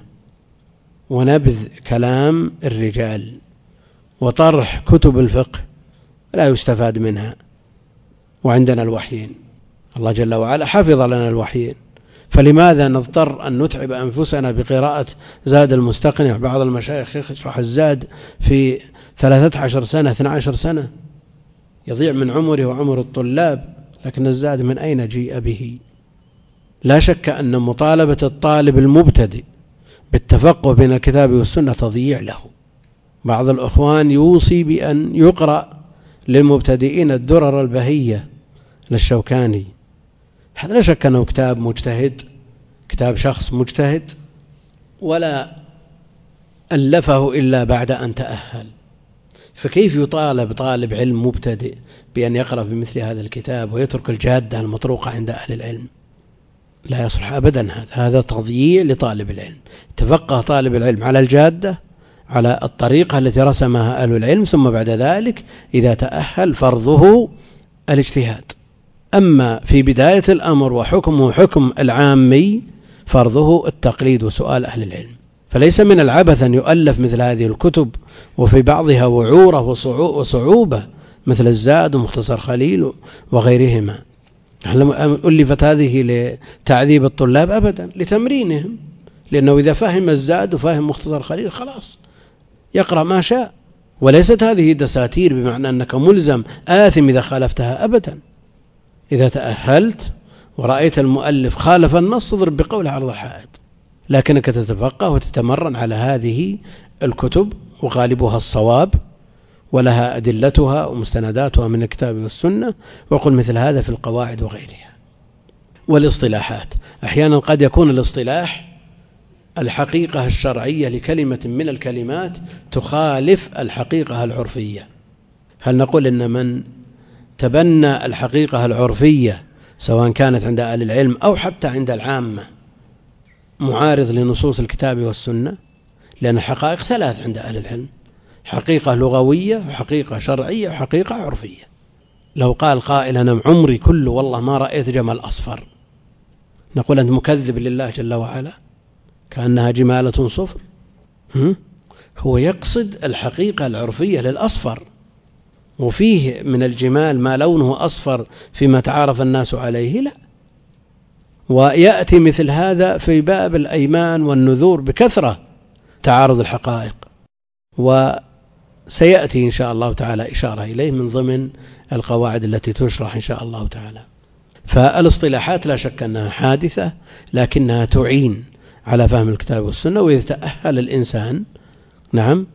ونبذ كلام الرجال، وطرح كتب الفقه لا يستفاد منها. وعندنا الوحيين، الله جل وعلا حفظ لنا الوحيين، فلماذا نضطر أن نتعب أنفسنا بقراءة زاد المستقنع؟ بعض المشايخ يشرح الزاد في ثلاثة عشر سنة اثنى عشر سنة، يضيع من عمره وعمر الطلاب، لكن الزاد من أين جيء به؟ لا شك أن مطالبة الطالب المبتدئ بالتفقه بين الكتاب والسنة تضييع له. بعض الأخوان يوصي بأن يقرأ للمبتدئين الدرر البهية للشوكاني، هذا لا شك أنه كتاب مجتهد، كتاب شخص مجتهد، ولا ألفه إلا بعد أن تأهل، فكيف يطالب طالب علم مبتدئ بأن يقرأ بمثل هذا الكتاب ويترك الجادة المطروقة عند أهل العلم؟ لا يصلح أبدا، هذا هذا تضييع لطالب العلم. تفقه طالب العلم على الجادة، على الطريقة التي رسمها أهل العلم، ثم بعد ذلك إذا تأهل فرضه الاجتهاد. أما في بداية الأمر وحكمه حكم العامي فرضه التقليد وسؤال أهل العلم. فليس من العبث أن يؤلف مثل هذه الكتب وفي بعضها وعورة وصعوبة مثل الزاد ومختصر خليل وغيرهما. ألفت هذه لتعذيب الطلاب؟ أبدا، لتمرينهم، لأنه إذا فهم الزاد وفهم مختصر خليل خلاص يقرأ ما شاء، وليست هذه دساتير بمعنى أنك ملزم آثم إذا خالفتها أبدا. إذا تأهلت ورأيت المؤلف خالف النص اضرب بقول عرض الحائط، لكنك تتفقه وتتمرن على هذه الكتب، وغالبها الصواب ولها أدلتها ومستنداتها من الكتاب والسنة، وقل مثل هذا في القواعد وغيرها. والاصطلاحات، أحيانا قد يكون الاصطلاح الحقيقة الشرعية لكلمة من الكلمات تخالف الحقيقة العرفية. هل نقول إن من تبنى الحقيقة العرفية سواء كانت عند أهل العلم أو حتى عند العامة معارض لنصوص الكتاب والسنة؟ لأن الحقائق ثلاث عند أهل العلم: حقيقة لغوية وحقيقة شرعية وحقيقة عرفية. لو قال قائل أنا عمري كله والله ما رأيت جمل أصفر، نقول أنت مكذب لله جل وعلا، كأنها جمالة صفر. هو يقصد الحقيقة العرفية للأصفر، وفيه من الجمال ما لونه أصفر فيما تعارف الناس عليه، لا. ويأتي مثل هذا في باب الأيمان والنذور بكثرة، تعارض الحقائق، وسيأتي إن شاء الله تعالى إشارة إليه من ضمن القواعد التي تشرح إن شاء الله تعالى. فالاصطلاحات لا شك أنها حادثة، لكنها تعين على فهم الكتاب والسنة، وإذا تأهل الإنسان نعم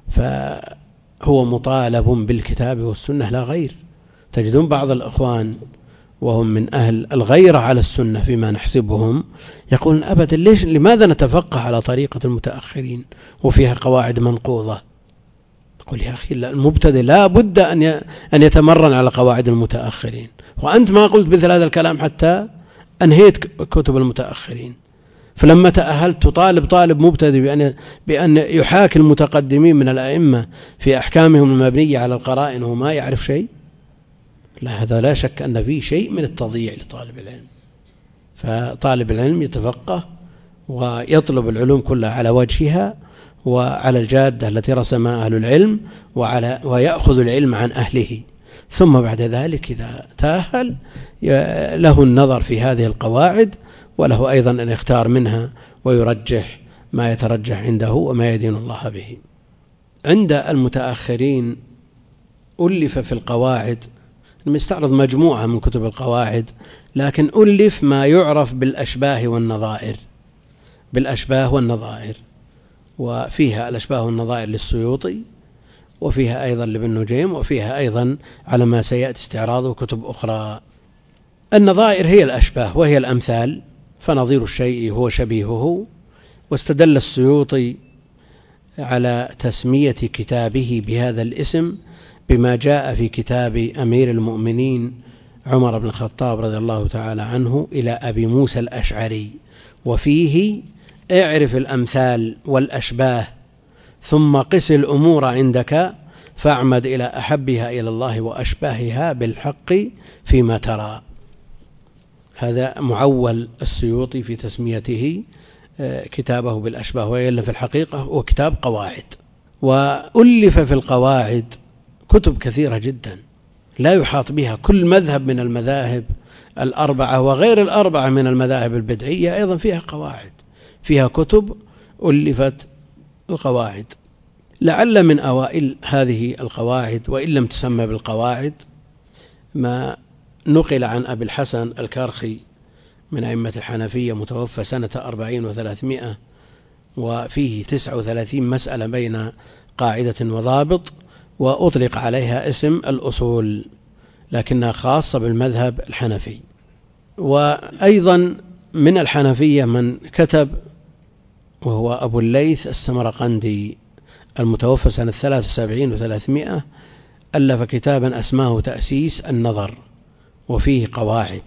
فهو مطالب بالكتاب والسنة لا غير. تجدون بعض الأخوان وهم من أهل الغيرة على السنة فيما نحسبهم يقولون أبدا ليش لماذا نتفقه على طريقة المتأخرين وفيها قواعد منقوضة؟ نقول يا أخي المبتدئ لا بد أن يتمرن على قواعد المتأخرين، وأنت ما قلت مثل هذا الكلام حتى أنهيت كتب المتأخرين. فلما تأهلت تطالب طالب مبتدئ بأن, بأن يحاكي المتقدمين من الأئمة في أحكامهم المبنية على القرائن وهو ما يعرف شيء؟ لا، هذا لا شك أن فيه شيء من التضييع لطالب العلم. فطالب العلم يتفقه ويطلب العلوم كلها على وجهها وعلى الجادة التي رسمها أهل العلم، وعلى ويأخذ العلم عن أهله، ثم بعد ذلك إذا تأهل له النظر في هذه القواعد، وله أيضا أن يختار منها ويرجح ما يترجح عنده وما يدين الله به. عند المتأخرين ألف في القواعد، نستعرض مجموعة من كتب القواعد، لكن ألف ما يعرف بالأشباه والنظائر، بالأشباه والنظائر، وفيها الأشباه والنظائر للسيوطي، وفيها أيضا لابن نجيم، وفيها أيضا على ما سيأتي استعراضه كتب أخرى. النظائر هي الأشباه وهي الأمثال، فنظير الشيء هو شبيهه. واستدل السيوطي على تسمية كتابه بهذا الاسم بما جاء في كتاب أمير المؤمنين عمر بن الخطاب رضي الله تعالى عنه إلى أبي موسى الأشعري، وفيه اعرف الأمثال والأشباه ثم قس الأمور عندك فاعمد إلى أحبها إلى الله وأشباهها بالحق فيما ترى. هذا معول السيوطي في تسميته كتابه بالأشباه، وإلا في الحقيقة هو كتاب قواعد. وألف في القواعد كتب كثيرة جدا لا يحاط بها. كل مذهب من المذاهب الأربعة وغير الأربعة من المذاهب البدعية أيضا فيها قواعد، فيها كتب ألفت القواعد. لعل من أوائل هذه القواعد، وإن لم تسمى بالقواعد، ما نقل عن أبي الحسن الكرخي من أئمة الحنفية متوفى سنة أربعين وثلاثمائة، وفيه تسع وثلاثين مسألة بين قاعدة وضابط، وأطلق عليها اسم الأصول، لكنها خاصة بالمذهب الحنفي. وأيضا من الحنفية من كتب، وهو أبو الليث السمرقندي المتوفى سنة ثلاث وسبعين وثلاثمائة، ألف كتابا أسماه تأسيس النظر، وفيه قواعد.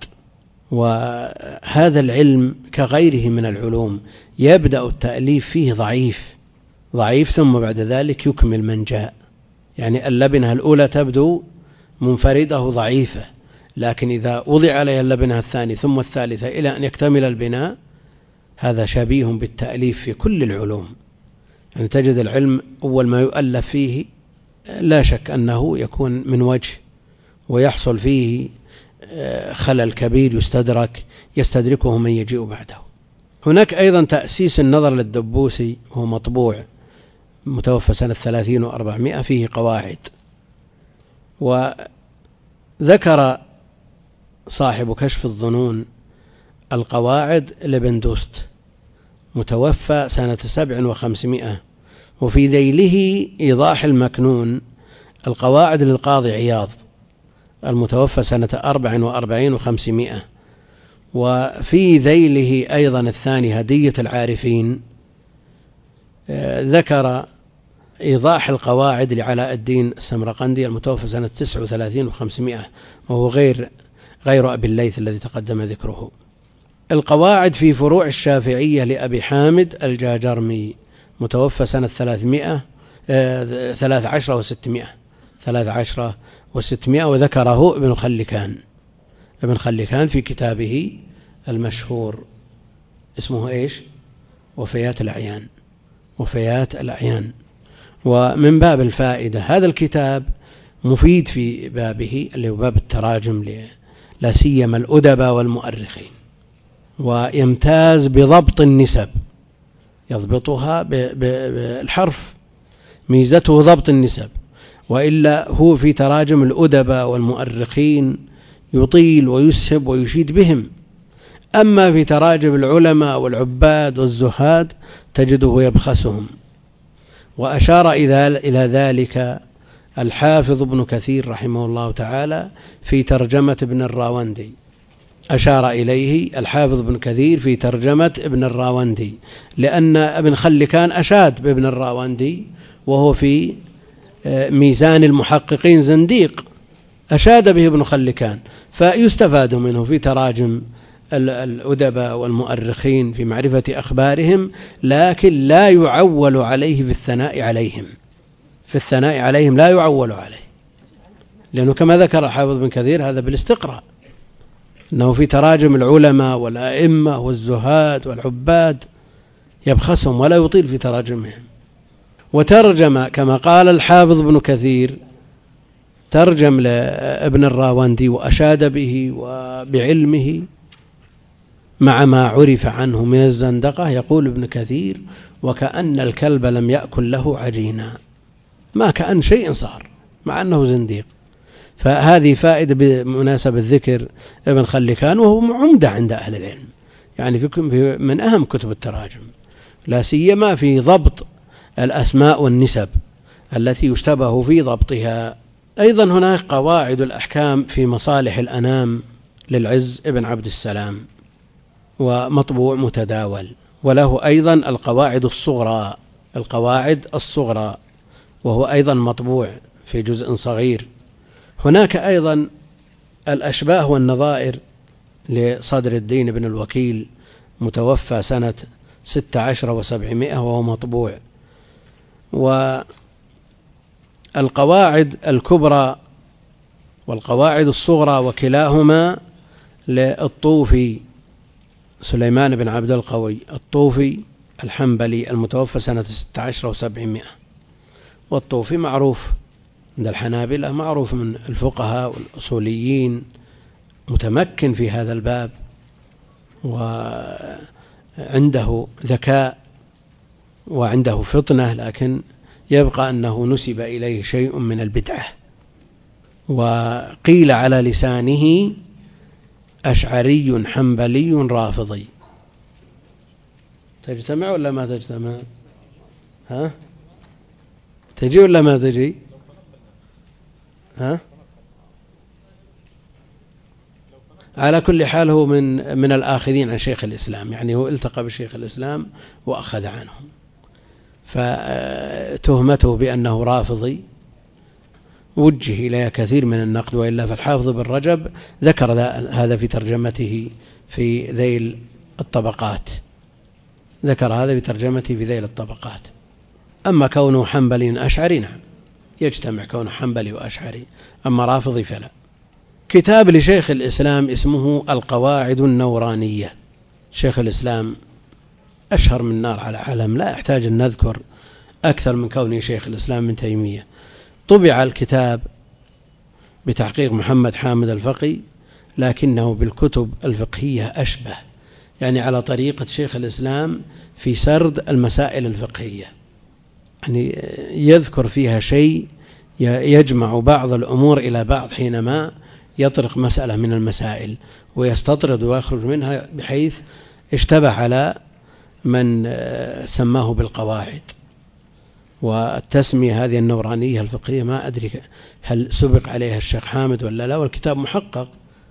وهذا العلم كغيره من العلوم يبدأ التأليف فيه ضعيف ضعيف ثم بعد ذلك يكمل من جاء. يعني اللبنة الأولى تبدو منفردة ضعيفة، لكن إذا وضع عليها اللبنة الثانية ثم الثالثة إلى أن يكتمل البناء، هذا شبيه بالتأليف في كل العلوم. يعني تجد العلم أول ما يؤلف فيه لا شك أنه يكون من وجه، ويحصل فيه خلل كبير يستدرك يستدركه من يجيء بعده. هناك أيضا تأسيس النظر للدبوسي، وهو مطبوع متوفى سنة ثلاثين وأربعمائة، فيه قواعد. وذكر صاحب كشف الظنون القواعد لابن دوست متوفى سنة سبع وخمسمائة، وفي ذيله إيضاح المكنون القواعد للقاضي عياض المتوفى سنة أربع وأربعين وخمسمائة، وفي ذيله أيضا الثاني هدية العارفين ذكر إيضاح القواعد لعلاء الدين السمرقندي المتوفى سنة تسع وثلاثين وخمسمائة، وهو غير غير أبي الليث الذي تقدم ذكره. القواعد في فروع الشافعية لأبي حامد الجاجرمي متوفى سنة ثلاثمائة ثلاث عشرة وستمائة ثلاث عشرة وستمائة، وذكره ابن خلكان ابن خلكان في كتابه المشهور اسمه إيش؟ وفيات الأعيان وفيات الأعيان. ومن باب الفائدة هذا الكتاب مفيد في بابه اللي هو باب التراجم لا سيما الأدباء والمؤرخين، ويمتاز بضبط النسب، يضبطها بالحرف، ميزته ضبط النسب، وإلا هو في تراجم الأدباء والمؤرخين يطيل ويسهب ويشيد بهم. أما في تراجم العلماء والعباد والزهاد تجده يبخسهم. وأشار إلى ذلك الحافظ ابن كثير رحمه الله تعالى في ترجمة ابن الراوندي، أشار إليه الحافظ ابن كثير في ترجمة ابن الراوندي، لأن ابن خلكان أشاد بابن الراوندي وهو في ميزان المحققين زنديق، أشاد به ابن خلكان، فيستفاد منه في تراجم الأدباء والمؤرخين في معرفة أخبارهم، لكن لا يعول عليه في الثناء عليهم في الثناء عليهم لا يعول عليه، لأنه كما ذكر الحافظ ابن كثير هذا بالاستقراء، أنه في تراجم العلماء والأئمة والزهاد والعباد يبخسهم ولا يطيل في تراجمهم. وترجم كما قال الحافظ ابن كثير ترجم لابن الراوندي وأشاد به وبعلمه مع ما عرف عنه من الزندقة. يقول ابن كثير: وكأن الكلب لم يأكل له عجينا، ما كأن شيء صار مع أنه زنديق. فهذه فائدة بمناسبة ذكر ابن خلكان، وهو عمدة عند أهل العلم، يعني في من أهم كتب التراجم، لا سيما في ضبط الأسماء والنسب التي يشتبه في ضبطها. أيضا هناك قواعد الأحكام في مصالح الأنام للعز ابن عبد السلام، ومطبوع متداول. وله أيضا القواعد الصغرى القواعد الصغرى وهو أيضا مطبوع في جزء صغير. هناك أيضا الأشباه والنظائر لصدر الدين بن الوكيل متوفى سنة ست عشر وسبعمائة وهو مطبوع. والقواعد الكبرى والقواعد الصغرى وكلاهما للطوفي سليمان بن عبد القوي الطوفي الحنبلي المتوفى سنة ستة عشر وسبعمائة. والطوفي معروف عند الحنابلة، معروف من الفقهاء والأصوليين، متمكن في هذا الباب وعنده ذكاء وعنده فطنة، لكن يبقى أنه نسب إليه شيء من البدعة، وقيل على لسانه أشعري حنبلي رافضي. تجتمع ولا ما تجتمع؟ ها؟ تجي ولا ما تجي؟ ها؟ على كل حال هو من من الآخذين عن شيخ الإسلام، يعني هو التقى بشيخ الإسلام وأخذ عنه، فتهمته بأنه رافضي وجه إليه كثير من النقد، وإلا فالحافظ بن رجب ذكر هذا في ترجمته في ذيل الطبقات، ذكر هذا في ترجمته في ذيل الطبقات. أما كونه حنبلي أشعري نعم يجتمع كونه حنبلي وأشعري، أما رافضي فلا. كتاب لشيخ الإسلام اسمه القواعد النورانية. شيخ الإسلام أشهر من نار على علم، لا يحتاج أن نذكر أكثر من كونه شيخ الإسلام ابن تيمية. طبع الكتاب بتحقيق محمد حامد الفقي، لكنه بالكتب الفقهية أشبه، يعني على طريقة شيخ الإسلام في سرد المسائل الفقهية، يعني يذكر فيها شيء يجمع بعض الأمور إلى بعض حينما يطرق مسألة من المسائل، ويستطرد ويخرج منها بحيث اشتبه على من سماه بالقواعد. والتسمية هذه النورانية الفقهية ما أدري هل سبق عليها الشيخ حامد ولا لا، والكتاب محقق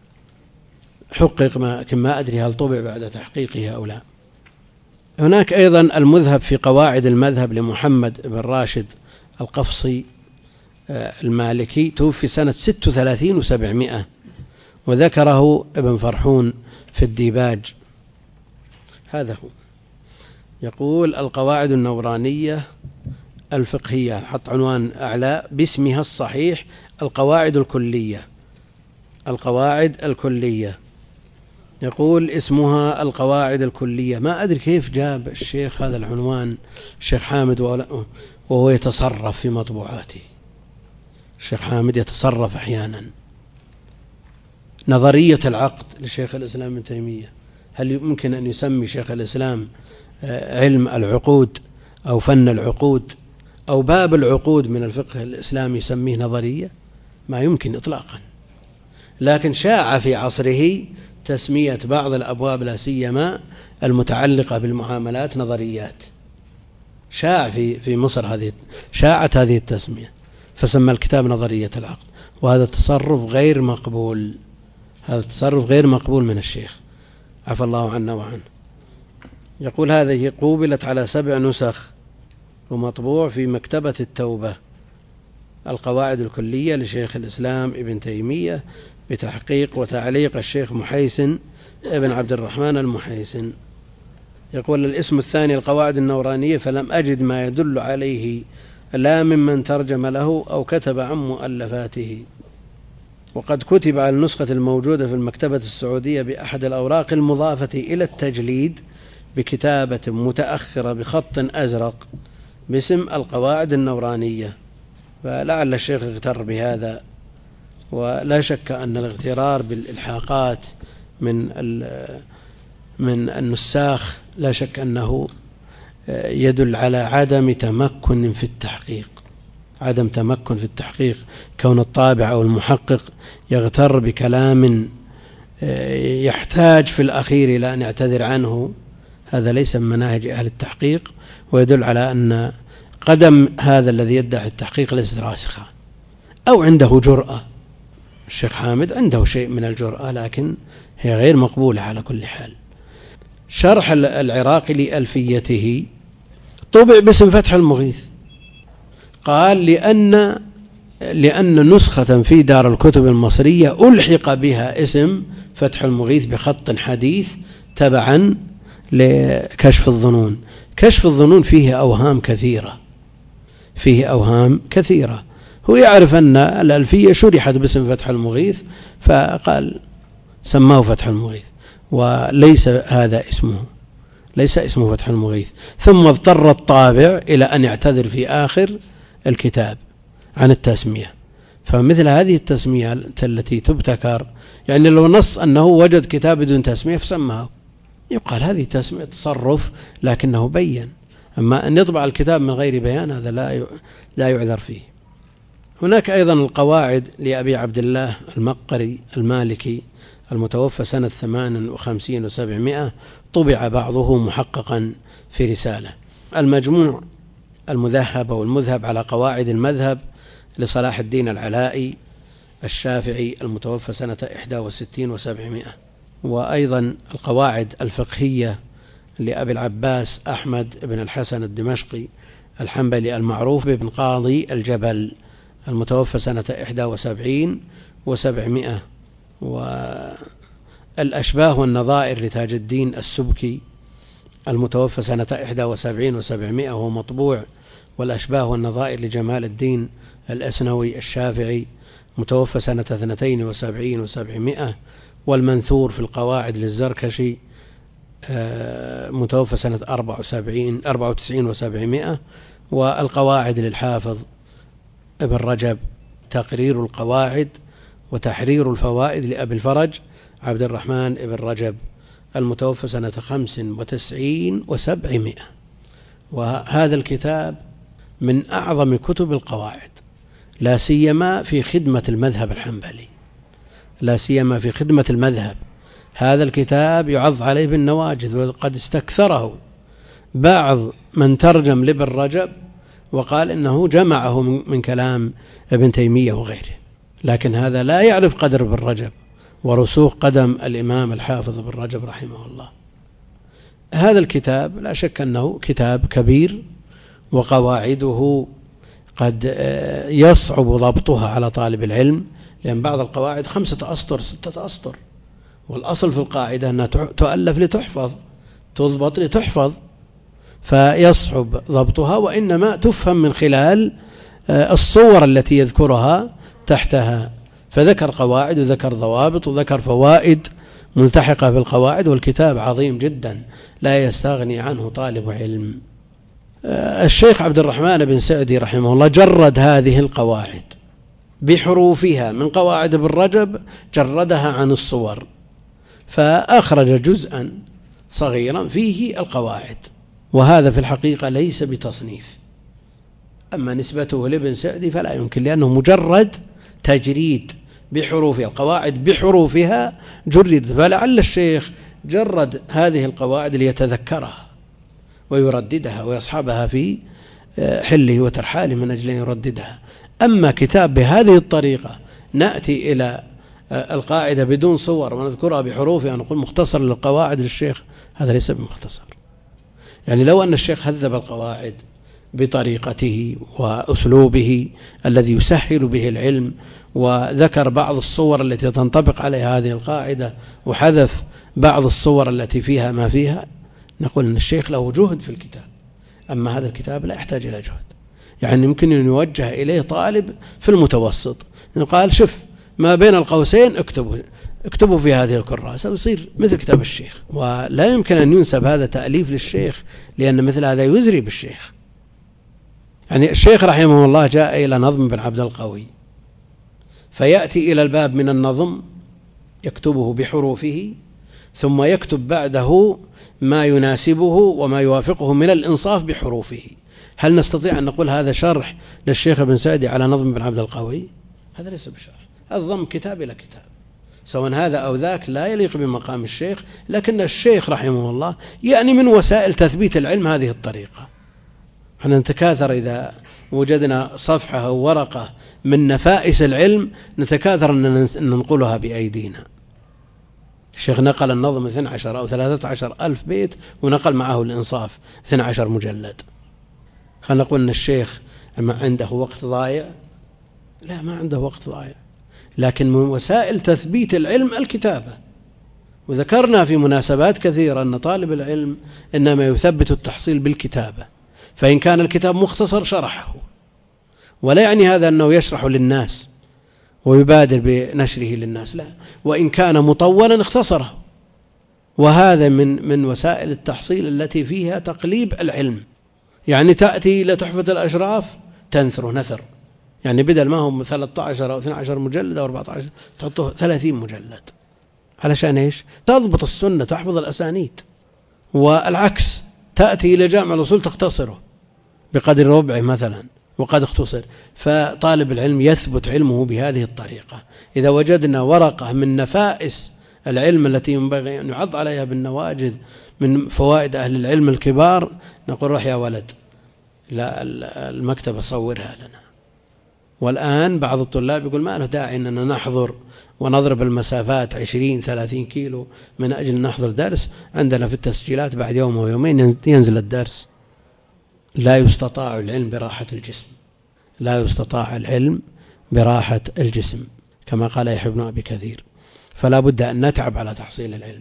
حقق، ما ما أدري هل طبع بعد تحقيقه أو لا. هناك أيضا المذهب في قواعد المذهب لمحمد بن راشد القفصي المالكي، توفي سنة ست وثلاثين وسبعمائة، وذكره ابن فرحون في الديباج. هذا هو. يقول القواعد النورانية الفقهية، حط عنوان أعلى باسمها الصحيح القواعد الكلية. القواعد الكلية يقول اسمها القواعد الكلية. ما أدري كيف جاب الشيخ هذا العنوان الشيخ حامد وهو يتصرف في مطبوعاته. الشيخ حامد يتصرف أحيانا. نظرية العقد لشيخ الإسلام ابن تيمية، هل يمكن أن يسمي شيخ الإسلام علم العقود أو فن العقود أو باب العقود من الفقه الإسلامي يسميه نظرية؟ ما يمكن إطلاقا. لكن شاع في عصره تسمية بعض الأبواب لا سيما المتعلقة بالمعاملات نظريات. شاع في في مصر هذه شاعت هذه التسمية، فسمى الكتاب نظرية العقد، وهذا تصرف غير مقبول. هذا تصرف غير مقبول من الشيخ، عفى الله عنا وعنه. يقول هذه قوبلت على سبع نسخ ومطبوع في مكتبة التوبة، القواعد الكلية لشيخ الإسلام ابن تيمية، بتحقيق وتعليق الشيخ محيسن ابن عبد الرحمن المحيسن. يقول الاسم الثاني القواعد النورانية، فلم أجد ما يدل عليه لا ممن ترجم له أو كتب عن مؤلفاته. وقد كتب على النسخة الموجودة في المكتبة السعودية بأحد الأوراق المضافة إلى التجليد بكتابة متأخرة بخط أزرق باسم القواعد النورانية، فلعل الشيخ اغتر بهذا. ولا شك أن الاغترار بالإلحاقات من من النساخ لا شك أنه يدل على عدم تمكن في التحقيق، عدم تمكن في التحقيق. كون الطابع أو المحقق يغتر بكلام يحتاج في الأخير إلى أن يعتذر عنه، هذا ليس من مناهج أهل التحقيق، ويدل على أن قدم هذا الذي يدعي التحقيق ليست راسخة، أو عنده جرأة. الشيخ حامد عنده شيء من الجرأة، لكن هي غير مقبولة على كل حال. شرح العراقي لألفيته طبع باسم فتح المغيث. قال لأن لأن نسخة في دار الكتب المصرية ألحق بها اسم فتح المغيث بخط حديث تبعا لكشف الظنون. كشف الظنون فيه أوهام كثيرة، فيه أوهام كثيرة. هو يعرف أن الألفية شرحت باسم فتح المغيث، فقال سماه فتح المغيث، وليس هذا اسمه، ليس اسمه فتح المغيث. ثم اضطر الطابع إلى أن يعتذر في آخر الكتاب عن التسمية. فمثل هذه التسمية التي تبتكر، يعني لو نص أنه وجد كتاب بدون تسمية فسماه، يقال هذه تسمية تصرف لكنه بين. أما أن يطبع الكتاب من غير بيان هذا لا لا يعذر فيه. هناك أيضا القواعد لأبي عبد الله المقري المالكي المتوفى سنة ثمان وخمسين وسبعمائة، طبع بعضه محققا في رسالة. المجموع المذهب والمذهب على قواعد المذهب لصلاح الدين العلائي الشافعي المتوفى سنة إحدى وستين وسبعمائة. وأيضا القواعد الفقهية لأبي العباس أحمد بن الحسن الدمشقي الحنبلي المعروف بابن قاضي الجبل المتوفى سنة إحدى وسبعين وسبعمائة. والأشباه والنظائر لتاج الدين السبكي المتوفى سنة إحدى وسبعين وسبعمائة وهو مطبوع. والأشباه والنظائر لجمال الدين الأسنوي الشافعي متوفى سنة اثنتين وسبعين وسبعمائة. والمنثور في القواعد للزركشي متوفى سنة أربعة وتسعين وسبعمائة. والقواعد للحافظ ابن رجب تقرير القواعد وتحرير الفوائد لأبي الفرج عبد الرحمن ابن رجب المتوفى سنة خمس وتسعين وسبعمائة. وهذا الكتاب من أعظم كتب القواعد، لا سيما في خدمة المذهب الحنبلي، لا سيما في خدمة المذهب. هذا الكتاب يعض عليه بالنواجذ، وقد استكثره بعض من ترجم لابن رجب وقال إنه جمعه من كلام ابن تيمية وغيره، لكن هذا لا يعرف قدر ابن رجب ورسوخ قدم الإمام الحافظ ابن رجب رحمه الله. هذا الكتاب لا شك أنه كتاب كبير، وقواعده قد يصعب ضبطها على طالب العلم، لأن بعض القواعد خمسة أسطر ستة أسطر، والأصل في القاعدة أنها تؤلف لتحفظ، تضبط لتحفظ، فيصعب ضبطها، وإنما تفهم من خلال الصور التي يذكرها تحتها. فذكر قواعد وذكر ضوابط وذكر فوائد ملتحقة بالقواعد، والكتاب عظيم جدا لا يستغني عنه طالب علم. الشيخ عبد الرحمن بن سعدي رحمه الله جرد هذه القواعد بحروفها من قواعد ابن رجب، جردها عن الصور، فأخرج جزءا صغيرا فيه القواعد، وهذا في الحقيقة ليس بتصنيف. أما نسبته لابن سعدي فلا يمكن، لأنه مجرد تجريد بحروفها، القواعد بحروفها جرد. فلعل الشيخ جرد هذه القواعد ليتذكرها ويرددها ويصحبها في حله وترحاله من أجل أن يرددها. أما كتاب بهذه الطريقة نأتي إلى القاعدة بدون صور ونذكرها بحروفها ونقول مختصر للقواعد للشيخ، هذا ليس بمختصر. يعني لو أن الشيخ هذب القواعد بطريقته وأسلوبه الذي يسهل به العلم، وذكر بعض الصور التي تنطبق عليها هذه القاعدة وحذف بعض الصور التي فيها ما فيها، نقول أن الشيخ له جهد في الكتاب. أما هذا الكتاب لا يحتاج إلى جهد، يعني يمكن أن يوجه إليه طالب في المتوسط، قال شوف ما بين القوسين اكتبوا اكتبوا في هذه الكراسة ويصير مثل كتاب الشيخ. ولا يمكن أن ينسب هذا تأليف للشيخ، لأن مثل هذا يزري بالشيخ. يعني الشيخ رحمه الله جاء إلى نظم بن عبد القوي، فيأتي إلى الباب من النظم يكتبه بحروفه، ثم يكتب بعده ما يناسبه وما يوافقه من الإنصاف بحروفه. هل نستطيع أن نقول هذا شرح للشيخ ابن سعدي على نظم بن عبد القوي؟ هذا ليس بشرح، الضم كتاب إلى كتاب، سواء هذا أو ذاك لا يليق بمقام الشيخ. لكن الشيخ رحمه الله يعني من وسائل تثبيت العلم هذه الطريقة. احنا نتكاثر إذا وجدنا صفحة أو ورقة من نفائس العلم نتكاثر أن ننقلها بأيدينا. الشيخ نقل النظم اثني عشر أو ثلاثة عشر ألف بيت، ونقل معه الإنصاف اثني عشر مجلد. خلنا نقول أن الشيخ ما عنده وقت ضايع، لا ما عنده وقت ضايع، لكن من وسائل تثبيت العلم الكتابة. وذكرنا في مناسبات كثيرة أن طالب العلم إنما يثبت التحصيل بالكتابة، فإن كان الكتاب مختصر شرحه، ولا يعني هذا أنه يشرح للناس ويبادر بنشره للناس، لا، وإن كان مطولا اختصره. وهذا من من وسائل التحصيل التي فيها تقليب العلم. يعني تأتي إلى تحفة الأشراف تنثر نثر، يعني بدل ما هم ثلاثة عشر أو اثني عشر مجلد أو أربعة عشر تحطه ثلاثين مجلد، علشان إيش؟ تضبط السنة، تحفظ الأسانيد. والعكس، تأتي إلى جامع الأصول تختصره بقدر ربعه مثلا وقد اختصر. فطالب العلم يثبت علمه بهذه الطريقة. إذا وجدنا ورقة من نفائس العلم التي ينبغي أن يعض عليها بالنواجذ من فوائد أهل العلم الكبار، نقول روح يا ولد لا المكتبة صورها لنا. والآن بعض الطلاب يقول ما له داعي أننا نحضر ونضرب المسافات عشرين ثلاثين كيلو من أجل نحضر درس، عندنا في التسجيلات بعد يوم ويومين ينزل الدرس. لا يستطاع العلم براحة الجسم، لا يستطاع العلم براحة الجسم كما قال يحيى بن أبي كثير. فلا بد أن نتعب على تحصيل العلم.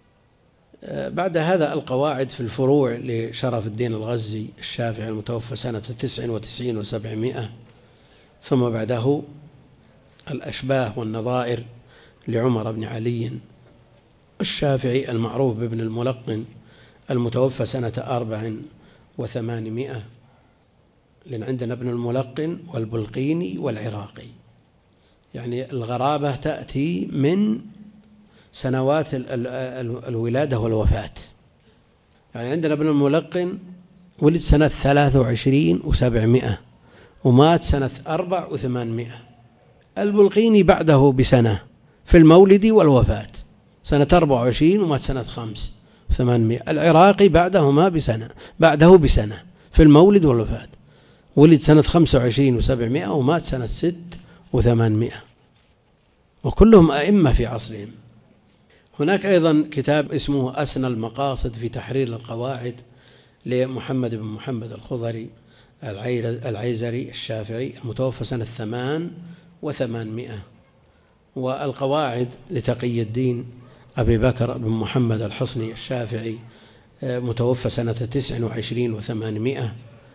بعد هذا القواعد في الفروع لشرف الدين الغزي الشافعي المتوفى سنة تسع وتسعين وسبعمائة. ثم بعده الأشباه والنظائر لعمر بن علي الشافعي المعروف بابن الملقن المتوفى سنة أربع وثمانمائة، لأن عندنا ابن الملقن والبلقيني والعراقي، يعني الغرابة تأتي من سنوات الولادة والوفاة. يعني عندنا ابن الملقن ولد سنة ثلاث وعشرين وسبعمائة ومات سنة أربع وثمانمائة. البلقيني بعده بسنة في المولد والوفاة، سنة أربع وعشرين ومات سنة خمس وثمانمائة. العراقي بعدهما بسنة بعده بسنة في المولد والوفاة، ولد سنة خمسة وعشرين وسبعمائة ومات سنة ست وثمانمائة، وكلهم أئمة في عصرهم. هناك أيضا كتاب اسمه أسنى المقاصد في تحرير القواعد لمحمد بن محمد الخضري العيزري الشافعي المتوفى سنة ثمان وثمانمائة. والقواعد لتقي الدين أبي بكر بن محمد الحصني الشافعي متوفى سنة تسع وعشرين وثمانمائة.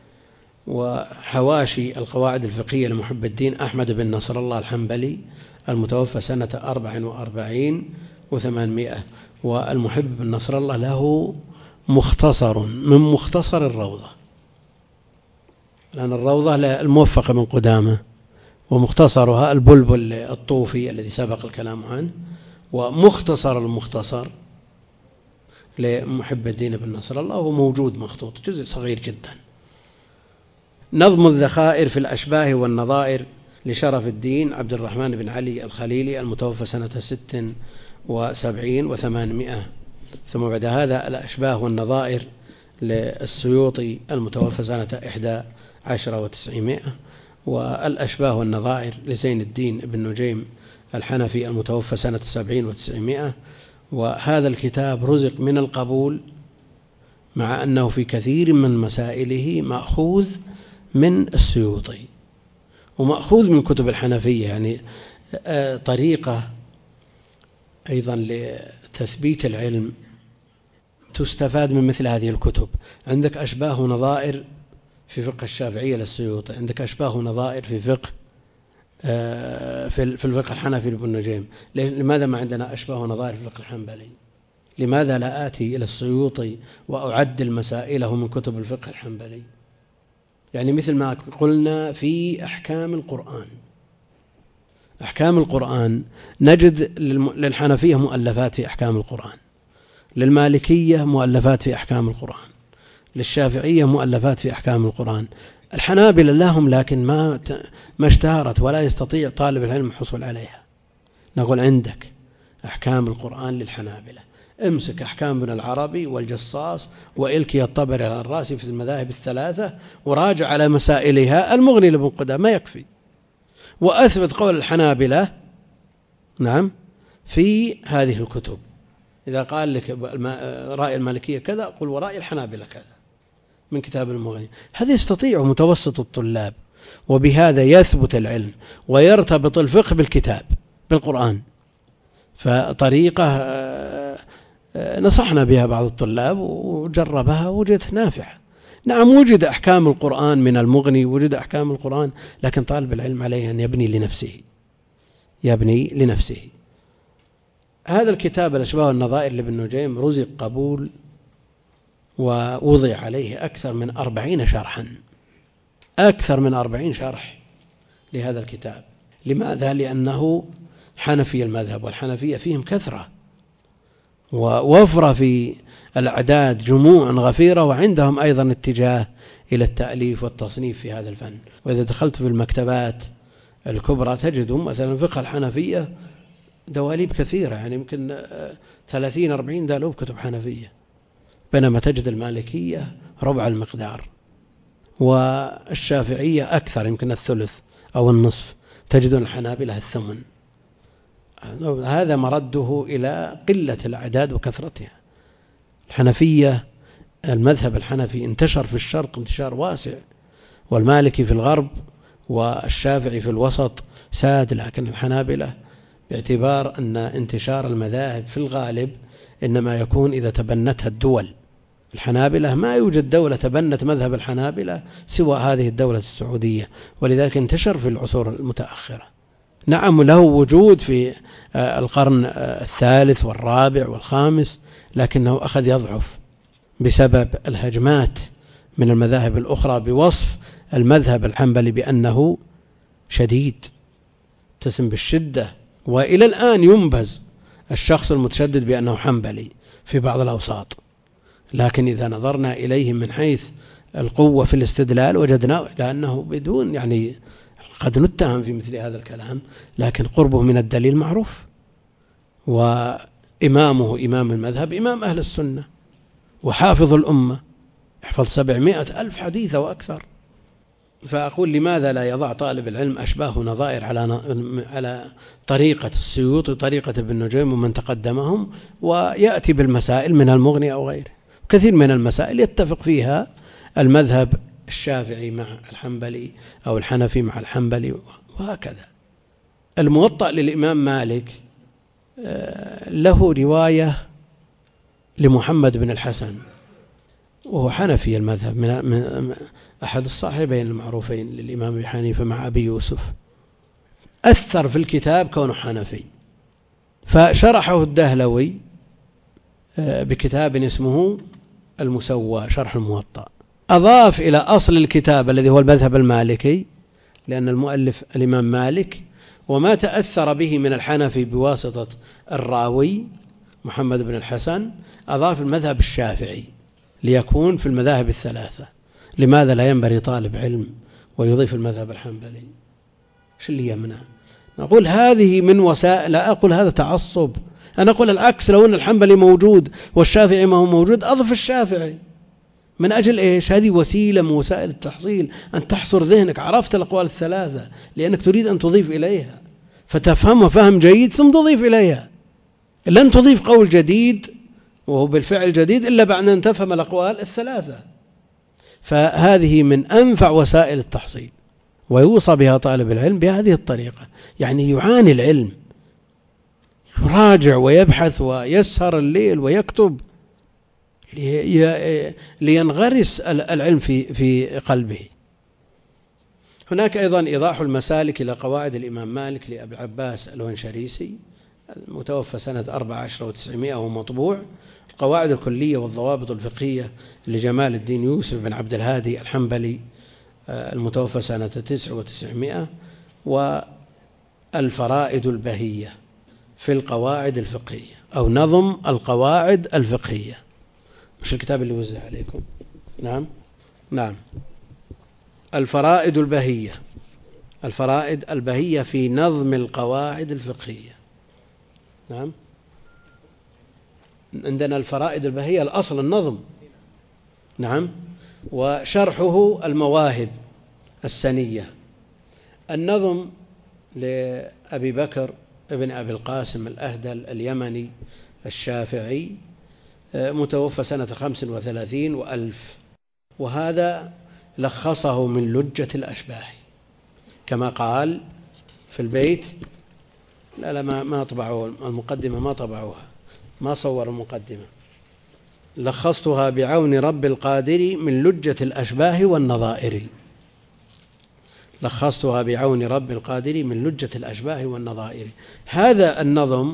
وحواشي القواعد الفقهية لمحب الدين أحمد بن نصر الله الحنبلي المتوفى سنة أربع وأربعين وثمانمائة. والمحب بن نصر الله له مختصر من مختصر الروضة، لأن الروضة الموفقة من قدامة، ومختصرها البلبل الطوفي الذي سبق الكلام عنه، ومختصر المختصر لمحب الدين بن نصر الله هو موجود مخطوط جزء صغير جدا. نظم الذخائر في الأشباه والنظائر لشرف الدين عبد الرحمن بن علي الخليلي المتوفى سنة ست وسبعين وثمانمائة. ثم بعد هذا الأشباه والنظائر للسيوطي المتوفى سنة إحدى عشر وتسعمائة. والأشباه والنظائر لزين الدين بن نجيم الحنفي المتوفى سنة سبعين وتسعمائة. وهذا الكتاب رزق من القبول مع أنه في كثير من مسائله مأخوذ من السيوطي ومأخوذ من كتب الحنفية، يعني طريقة أيضا لتثبيت العلم تستفاد من مثل هذه الكتب. عندك أشباه ونظائر في فقه الشافعية للسيوطي، عندك أشباه ونظائر في فقه في الفقه الحنفي لابن نجيم. لماذا ما عندنا أشباه ونظائر في الفقه الحنبلي؟ لماذا لا آتي إلى السيوطي وأعدل مسائله من كتب الفقه الحنبلي؟ يعني مثل ما قلنا في أحكام القرآن، أحكام القرآن نجد للحنفية مؤلفات في أحكام القرآن، للمالكية مؤلفات في أحكام القرآن، للشافعية مؤلفات في أحكام القرآن. الحنابلة لهم لكن ما ما اشتهرت ولا يستطيع طالب العلم الحصول عليها. نقول عندك أحكام القرآن للحنابلة، امسك أحكام ابن العربي والجصاص وإلكي الطبري الراسي في المذاهب الثلاثة وراجع على مسائلها. المغني لابن قدامة ما يكفي، وأثبت قول الحنابلة نعم في هذه الكتب. إذا قال لك رأي المالكية كذا قل ورأي الحنابلة كذا من كتاب المغني. هذا يستطيع متوسط الطلاب، وبهذا يثبت العلم ويرتبط الفقه بالكتاب بالقرآن. فطريقة نصحنا بها بعض الطلاب وجربها وجدت نافع. نعم وجد أحكام القرآن من المغني، وجد أحكام القرآن، لكن طالب العلم عليه أن يبني لنفسه، يبني لنفسه. هذا الكتاب الأشباه والنظائر لابن نجيم رزق قبول، ووضع عليه أكثر من أربعين شرحا، أكثر من أربعين شرح لهذا الكتاب. لماذا؟ لأنه حنفي المذهب، والحنفية فيهم كثرة ووفرة في الأعداد، جموع غفيرة، وعندهم أيضا اتجاه إلى التأليف والتصنيف في هذا الفن. وإذا دخلت في المكتبات الكبرى تجدهم مثلا فقه الحنفية دواليب كثيرة، يعني يمكن ثلاثين أربعين دالوب كتب حنفية، بينما تجد المالكية ربع المقدار، والشافعية أكثر، يمكن الثلث أو النصف، تجدون الحنابلة الثمن. هذا مرده إلى قلة الأعداد وكثرتها. الحنفية، المذهب الحنفي انتشر في الشرق انتشار واسع، والمالكي في الغرب، والشافعي في الوسط ساد، لكن الحنابلة باعتبار أن انتشار المذاهب في الغالب إنما يكون إذا تبنتها الدول. الحنابلة ما يوجد دولة تبنت مذهب الحنابلة سوى هذه الدولة السعودية، ولذلك انتشر في العصور المتأخرة. نعم له وجود في القرن الثالث والرابع والخامس، لكنه أخذ يضعف بسبب الهجمات من المذاهب الأخرى بوصف المذهب الحنبلي بأنه شديد، تسم بالشدة، وإلى الآن ينبذ الشخص المتشدد بأنه حنبلي في بعض الأوساط. لكن إذا نظرنا إليهم من حيث القوة في الاستدلال وجدنا لأنه بدون، يعني قد نتهم في مثل هذا الكلام، لكن قربه من الدليل معروف، وإمامه إمام المذهب إمام أهل السنة وحافظ الأمة، يحفظ سبعمائة ألف حديث وأكثر. فأقول لماذا لا يضع طالب العلم أشباه نظائر على على طريقة السيوطي، طريقة ابن نجيم ومن تقدمهم، ويأتي بالمسائل من المغني أو غيره. كثير من المسائل يتفق فيها المذهب الشافعي مع الحنبلي أو الحنفي مع الحنبلي، وهكذا. الموطأ للإمام مالك له رواية لمحمد بن الحسن، وهو حنفي المذهب، من أحد الصاحبين المعروفين للإمام أبي حنيفة مع أبي يوسف. أثر في الكتاب كونه حنفي، فشرحه الدهلوي بكتاب اسمه المسوى شرح الموطأ، أضاف إلى أصل الكتاب الذي هو المذهب المالكي، لأن المؤلف الإمام مالك، وما تأثر به من الحنفي بواسطة الراوي محمد بن الحسن، أضاف المذهب الشافعي ليكون في المذاهب الثلاثة. لماذا لا ينبغي طالب علم ويضيف المذهب الحنبلي؟ شو اللي يمنع؟ نقول هذه من وسائل، لا أقول هذا تعصب، أنا أقول العكس، لو أن الحنبلي موجود والشافعي ما هو موجود أضف الشافعي. من أجل إيش؟ هذه وسيلة من وسائل التحصيل، أن تحصر ذهنك، عرفت الأقوال الثلاثة لأنك تريد أن تضيف إليها، فتفهمها فهم جيد ثم تضيف إليها. لن تضيف قول جديد وهو بالفعل جديد إلا بعد أن تفهم الأقوال الثلاثة. فهذه من أنفع وسائل التحصيل، ويوصى بها طالب العلم بهذه الطريقة. يعني يعاني العلم، يراجع ويبحث ويسهر الليل ويكتب لينغرس العلم في في قلبه. هناك أيضا إيضاح المسالك إلى قواعد الإمام مالك لأبي العباس الونشريسي، المتوفى سنة أربع عشر وتسعمائة ومطبوع. القواعد الكلية والضوابط الفقهية لجمال الدين يوسف بن عبد الهادي الحنبلي، المتوفى سنة تسع وتسعمائة. والفرائد البهية في القواعد الفقهية، أو نظم القواعد الفقهية، مش الكتاب اللي وزع عليكم. نعم نعم الفرائد البهية، الفرائد البهية في نظم القواعد الفقهية. نعم عندنا الفرائد البهية الأصل النظم. نعم وشرحه المواهب السنية. النظم لأبي بكر ابن أبي القاسم الأهدل اليمني الشافعي، متوفى سنة خمس وثلاثين وألف، وهذا لخصه من لجة الأشباه كما قال في البيت. لا لا ما, ما طبعوا المقدمة، ما طبعوها، ما صور المقدمة. لخصتها بعون رب القادر من لجة الأشباه والنظائر. لخصتها بعون رب القادر من لجة الأشباه والنظائر. هذا النظم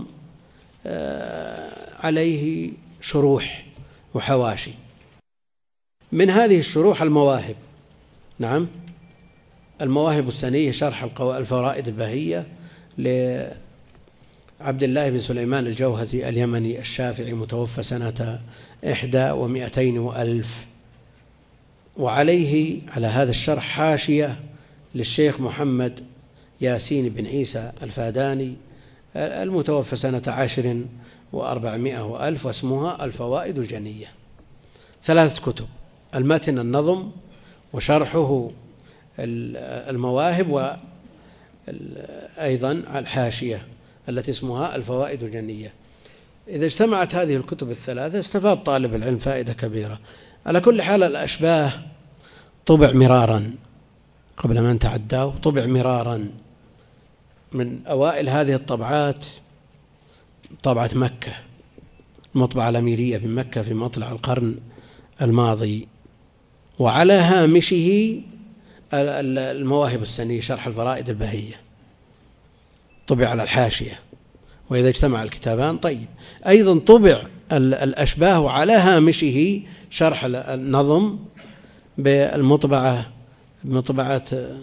عليه شروح وحواشي. من هذه الشروح المواهب، نعم، المواهب السنية شرح الفوائد البهية لعبد الله بن سليمان الجوهزي اليمني الشافعي متوفى سنة إحدى ومئتين وألف. وعليه على هذا الشرح حاشية للشيخ محمد ياسين بن عيسى الفاداني المتوفى سنة عشر وأربعمائة وألف، واسمها الفوائد الجنية. ثلاثة كتب: المتن النظم، وشرحه المواهب، وأيضا الحاشية التي اسمها الفوائد الجنية. إذا اجتمعت هذه الكتب الثلاثة استفاد طالب العلم فائدة كبيرة. على كل حال الأشباه طبع مرارا قبل ما نتعداه، طبع مرارا. من أوائل هذه الطبعات طبعة مكة، المطبعة الأميرية في مكة في مطلع القرن الماضي. وعلى هامشه المواهب السنية شرح الفرائد البهية طبع على الحاشية. وإذا اجتمع الكتابان طيب. أيضا طبع الأشباه على هامشه شرح النظم بالمطبعة مطبعة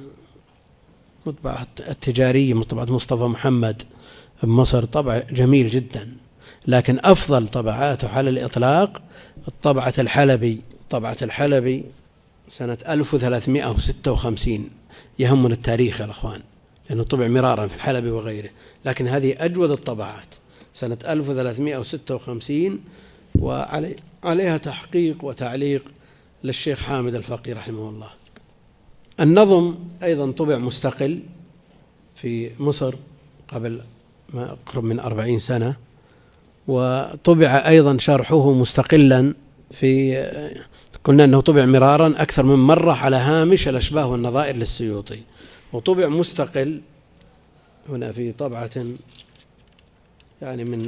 مطبعة التجارية، مطبعة مصطفى محمد بمصر، طبع جميل جدا. لكن أفضل طبعاته على الإطلاق الطبعة الحلبي، طبعة الحلبي سنة ألف وثلاثمائة وستة وخمسين. يهمنا التاريخ يا الأخوان لأنه طبع مرارا في الحلبي وغيره، لكن هذه أجود الطبعات سنة ألف وثلاثمائة وستة وخمسين، وعليها تحقيق وتعليق للشيخ حامد الفقي رحمه الله. النظم أيضا طبع مستقل في مصر قبل ما أقرب من أربعين سنة، وطبع أيضا شرحه مستقلا في، قلنا أنه طبع مرارا أكثر من مرة على هامش الأشباه والنظائر للسيوطي، وطبع مستقل هنا في طبعة يعني من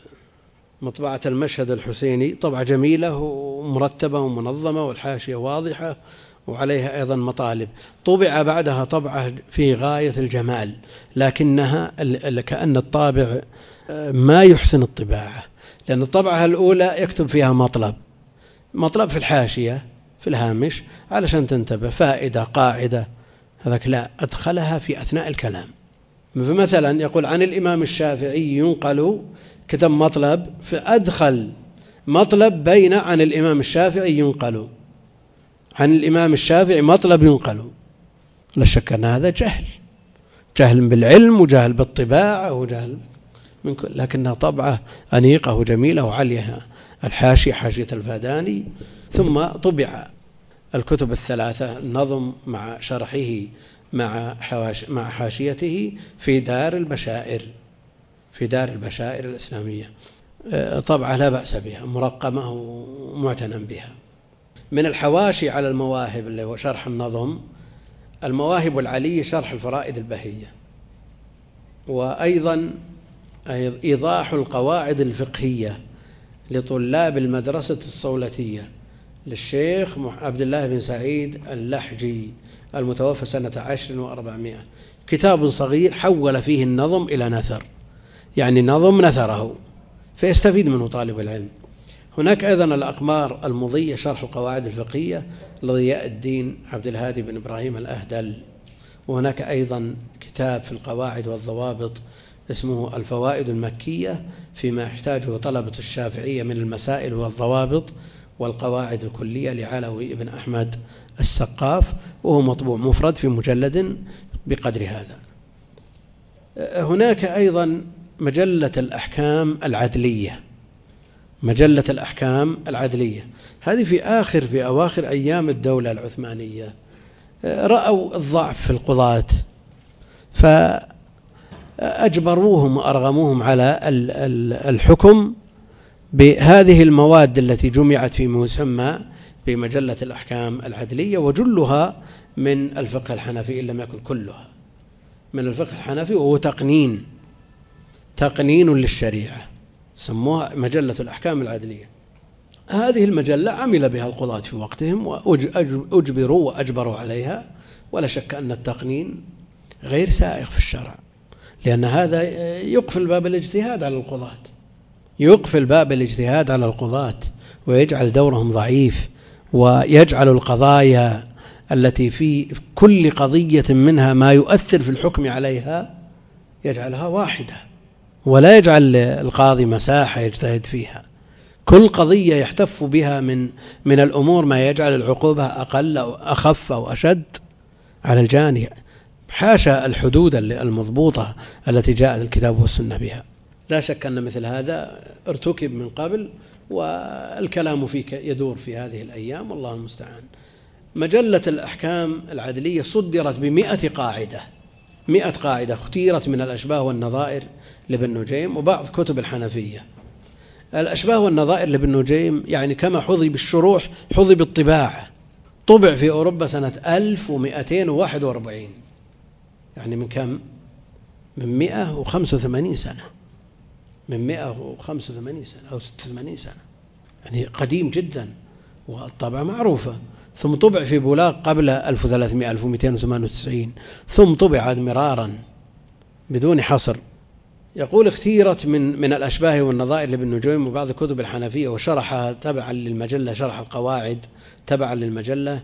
مطبعة المشهد الحسيني، طبعة جميلة ومرتبة ومنظمة والحاشية واضحة وعليها أيضا مطالب. طبع بعدها طبعة في غاية الجمال، لكنها كأن الطابع ما يحسن الطباعة، لأن الطبعة الأولى يكتب فيها مطلب مطلب في الحاشية في الهامش علشان تنتبه فائدة قاعدة، هذاك لا، أدخلها في أثناء الكلام. فمثلا يقول عن الإمام الشافعي ينقل، كتب مطلب فأدخل مطلب بين عن الإمام الشافعي ينقل، عن الإمام الشافعي مطلب ينقل. لا شك أن هذا جهل، جهل بالعلم وجهل بالطباعة وجهل من كل، لكنها طبعة أنيقة وجميلة وعليها الحاشية حاشية الفاداني. ثم طبع الكتب الثلاثة النظم مع شرحه مع حواش مع حاشيته في دار البشائر في دار البشائر الإسلامية، طبعة لا بأس بها، مرقمة ومعتنى بها. من الحواشي على المواهب اللي هو شرح النظم المواهب العلي شرح الفرائد البهية، وأيضا إيضاح القواعد الفقهية لطلاب المدرسة الصولتية للشيخ عبد الله بن سعيد اللحجي المتوفى سنة عشر وأربعمائة. كتاب صغير حول فيه النظم إلى نثر، يعني نظم نثره فيستفيد منه طالب العلم. هناك أيضا الأقمار المضية شرح القواعد الفقهية لضياء الدين عبد الهادي بن إبراهيم الأهدل. وهناك أيضا كتاب في القواعد والضوابط اسمه الفوائد المكية فيما يحتاجه طلبة الشافعية من المسائل والضوابط والقواعد الكلية لعلوي بن أحمد السقاف، وهو مطبوع مفرد في مجلد بقدر هذا. هناك أيضا مجلة الأحكام العدلية، مجلة الأحكام العدلية هذه في آخر في أواخر أيام الدولة العثمانية، رأوا الضعف في القضاة فأجبروهم وأرغموهم على الحكم بهذه المواد التي جمعت في مسمى بمجلة الأحكام العدلية، وجلها من الفقه الحنفي إن لم يكن كلها من الفقه الحنفي، وهو تقنين تقنين للشريعة، سموها مجلة الأحكام العدلية. هذه المجلة عمل بها القضاة في وقتهم وأجبروا وأجبروا عليها، ولا شك أن التقنين غير سائغ في الشرع، لأن هذا يقفل باب الاجتهاد على القضاة يقفل باب الاجتهاد على القضاة ويجعل دورهم ضعيف، ويجعل القضايا التي في كل قضية منها ما يؤثر في الحكم عليها يجعلها واحدة، ولا يجعل القاضي مساحة يجتهد فيها. كل قضية يحتف بها من من الأمور ما يجعل العقوبة أقل أو أخف أو أشد على الجاني، حاشا الحدود المضبوطة التي جاء الكتاب والسنة بها. لا شك أن مثل هذا ارتكب من قبل، والكلام فيك يدور في هذه الأيام، والله المستعان. مجلة الأحكام العدلية صدرت بمئة قاعدة مئة قاعدة اختيرت من الأشباه والنظائر لابن نجيم وبعض كتب الحنفية. الأشباه والنظائر لابن نجيم يعني كما حظي بالشروح حظي بالطباعة، طبع في أوروبا سنة ألف ومئتين وواحد وأربعين، يعني من كم؟ من مئة وخمسة وثمانين سنة من مئة وخمسة وثمانين سنة أو ستة وثمانين سنة، يعني قديم جدا، والطبعة معروفة. ثم طبع في بولاق قبل ألف وثلاثمئة ألف ومئتين وثمانية وتسعين، ثم طبع مرارا بدون حصر. يقول اختيرت من من الأشباه والنظائر لابن نجيم وبعض كتب الحنفية، وشرحها تبعا للمجلة شرح القواعد تبعا للمجلة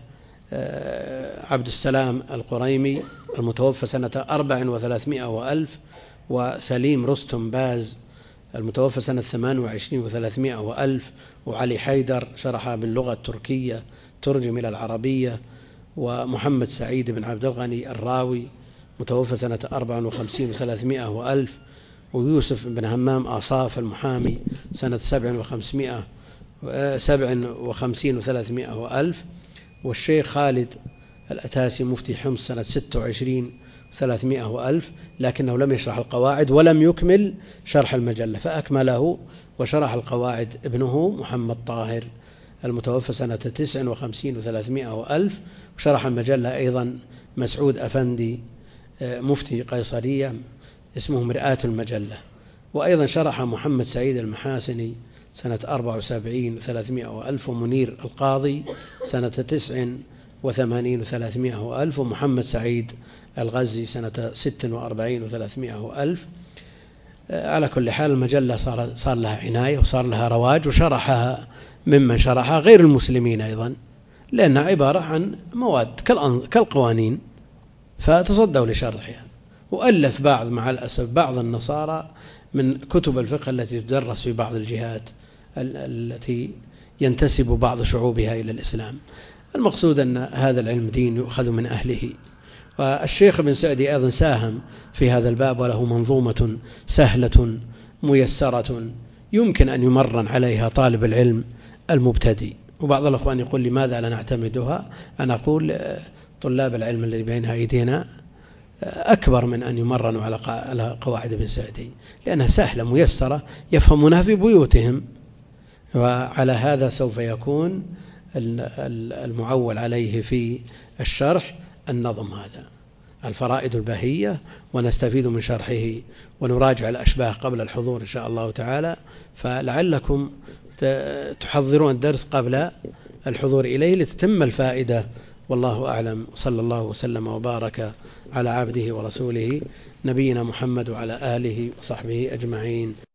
عبد السلام القريمي المتوفى سنة أربع وثلاثمائة وألف، وسليم رستم باز المتوفى سنة ثمان وعشرين وثلاثمائة وألف، وعلي حيدر شرحها باللغة التركية ترجم إلى العربية، ومحمد سعيد بن عبد الغني الراوي متوفى سنة أربع وخمسين وثلاثمائة وألف، ويوسف بن همام آصاف المحامي سنة سبع وخمسمائة سبع وخمسين وثلاثمائة وألف، والشيخ خالد الأتاسي مفتي حمص سنة ستة وعشرين وثلاثمائة وألف، لكنه لم يشرح القواعد ولم يكمل شرح المجلة، فأكمله وشرح القواعد ابنه محمد طاهر المتوفى سنة تسع وخمسين وثلاثمائة وألف، وشرح المجلة أيضا مسعود أفندي مفتي قيصرية اسمه مرآة المجلة، وأيضا شرح محمد سعيد المحاسني سنة أربع وسبعين وثلاثمائة وألف، ومنير القاضي سنة تسع وثمانين وثلاثمائة وألف، ومحمد سعيد الغزي سنة ست وأربعين وثلاثمائة وألف. على كل حال المجلة صار, صار لها عناية وصار لها رواج، وشرحها ممن شرحها غير المسلمين أيضا، لأنها عبارة عن مواد كالقوانين فتصدوا لشرحها. وألف بعض مع الأسف بعض النصارى من كتب الفقه التي تدرس في بعض الجهات التي ينتسب بعض شعوبها إلى الإسلام. المقصود أن هذا العلم دين يؤخذ من أهله، والشيخ ابن سعدي أيضا ساهم في هذا الباب، وله منظومة سهلة ميسرة يمكن أن يمرن عليها طالب العلم المبتدئ. وبعض الأخوان يقول لماذا لا نعتمدها؟ أنا أقول طلاب العلم الذي بين أيدينا أكبر من أن يمرنوا على قواعد ابن سعدي، لأنها سهلة ميسرة يفهمونها في بيوتهم، وعلى هذا سوف يكون المعول عليه في الشرح النظم هذا الفرائد البهية، ونستفيد من شرحه ونراجع الأشباه قبل الحضور إن شاء الله تعالى، فلعلكم تحضرون الدرس قبل الحضور إليه لتتم الفائدة، والله أعلم. صلى الله وسلم وبارك على عبده ورسوله نبينا محمد وعلى آله وصحبه أجمعين.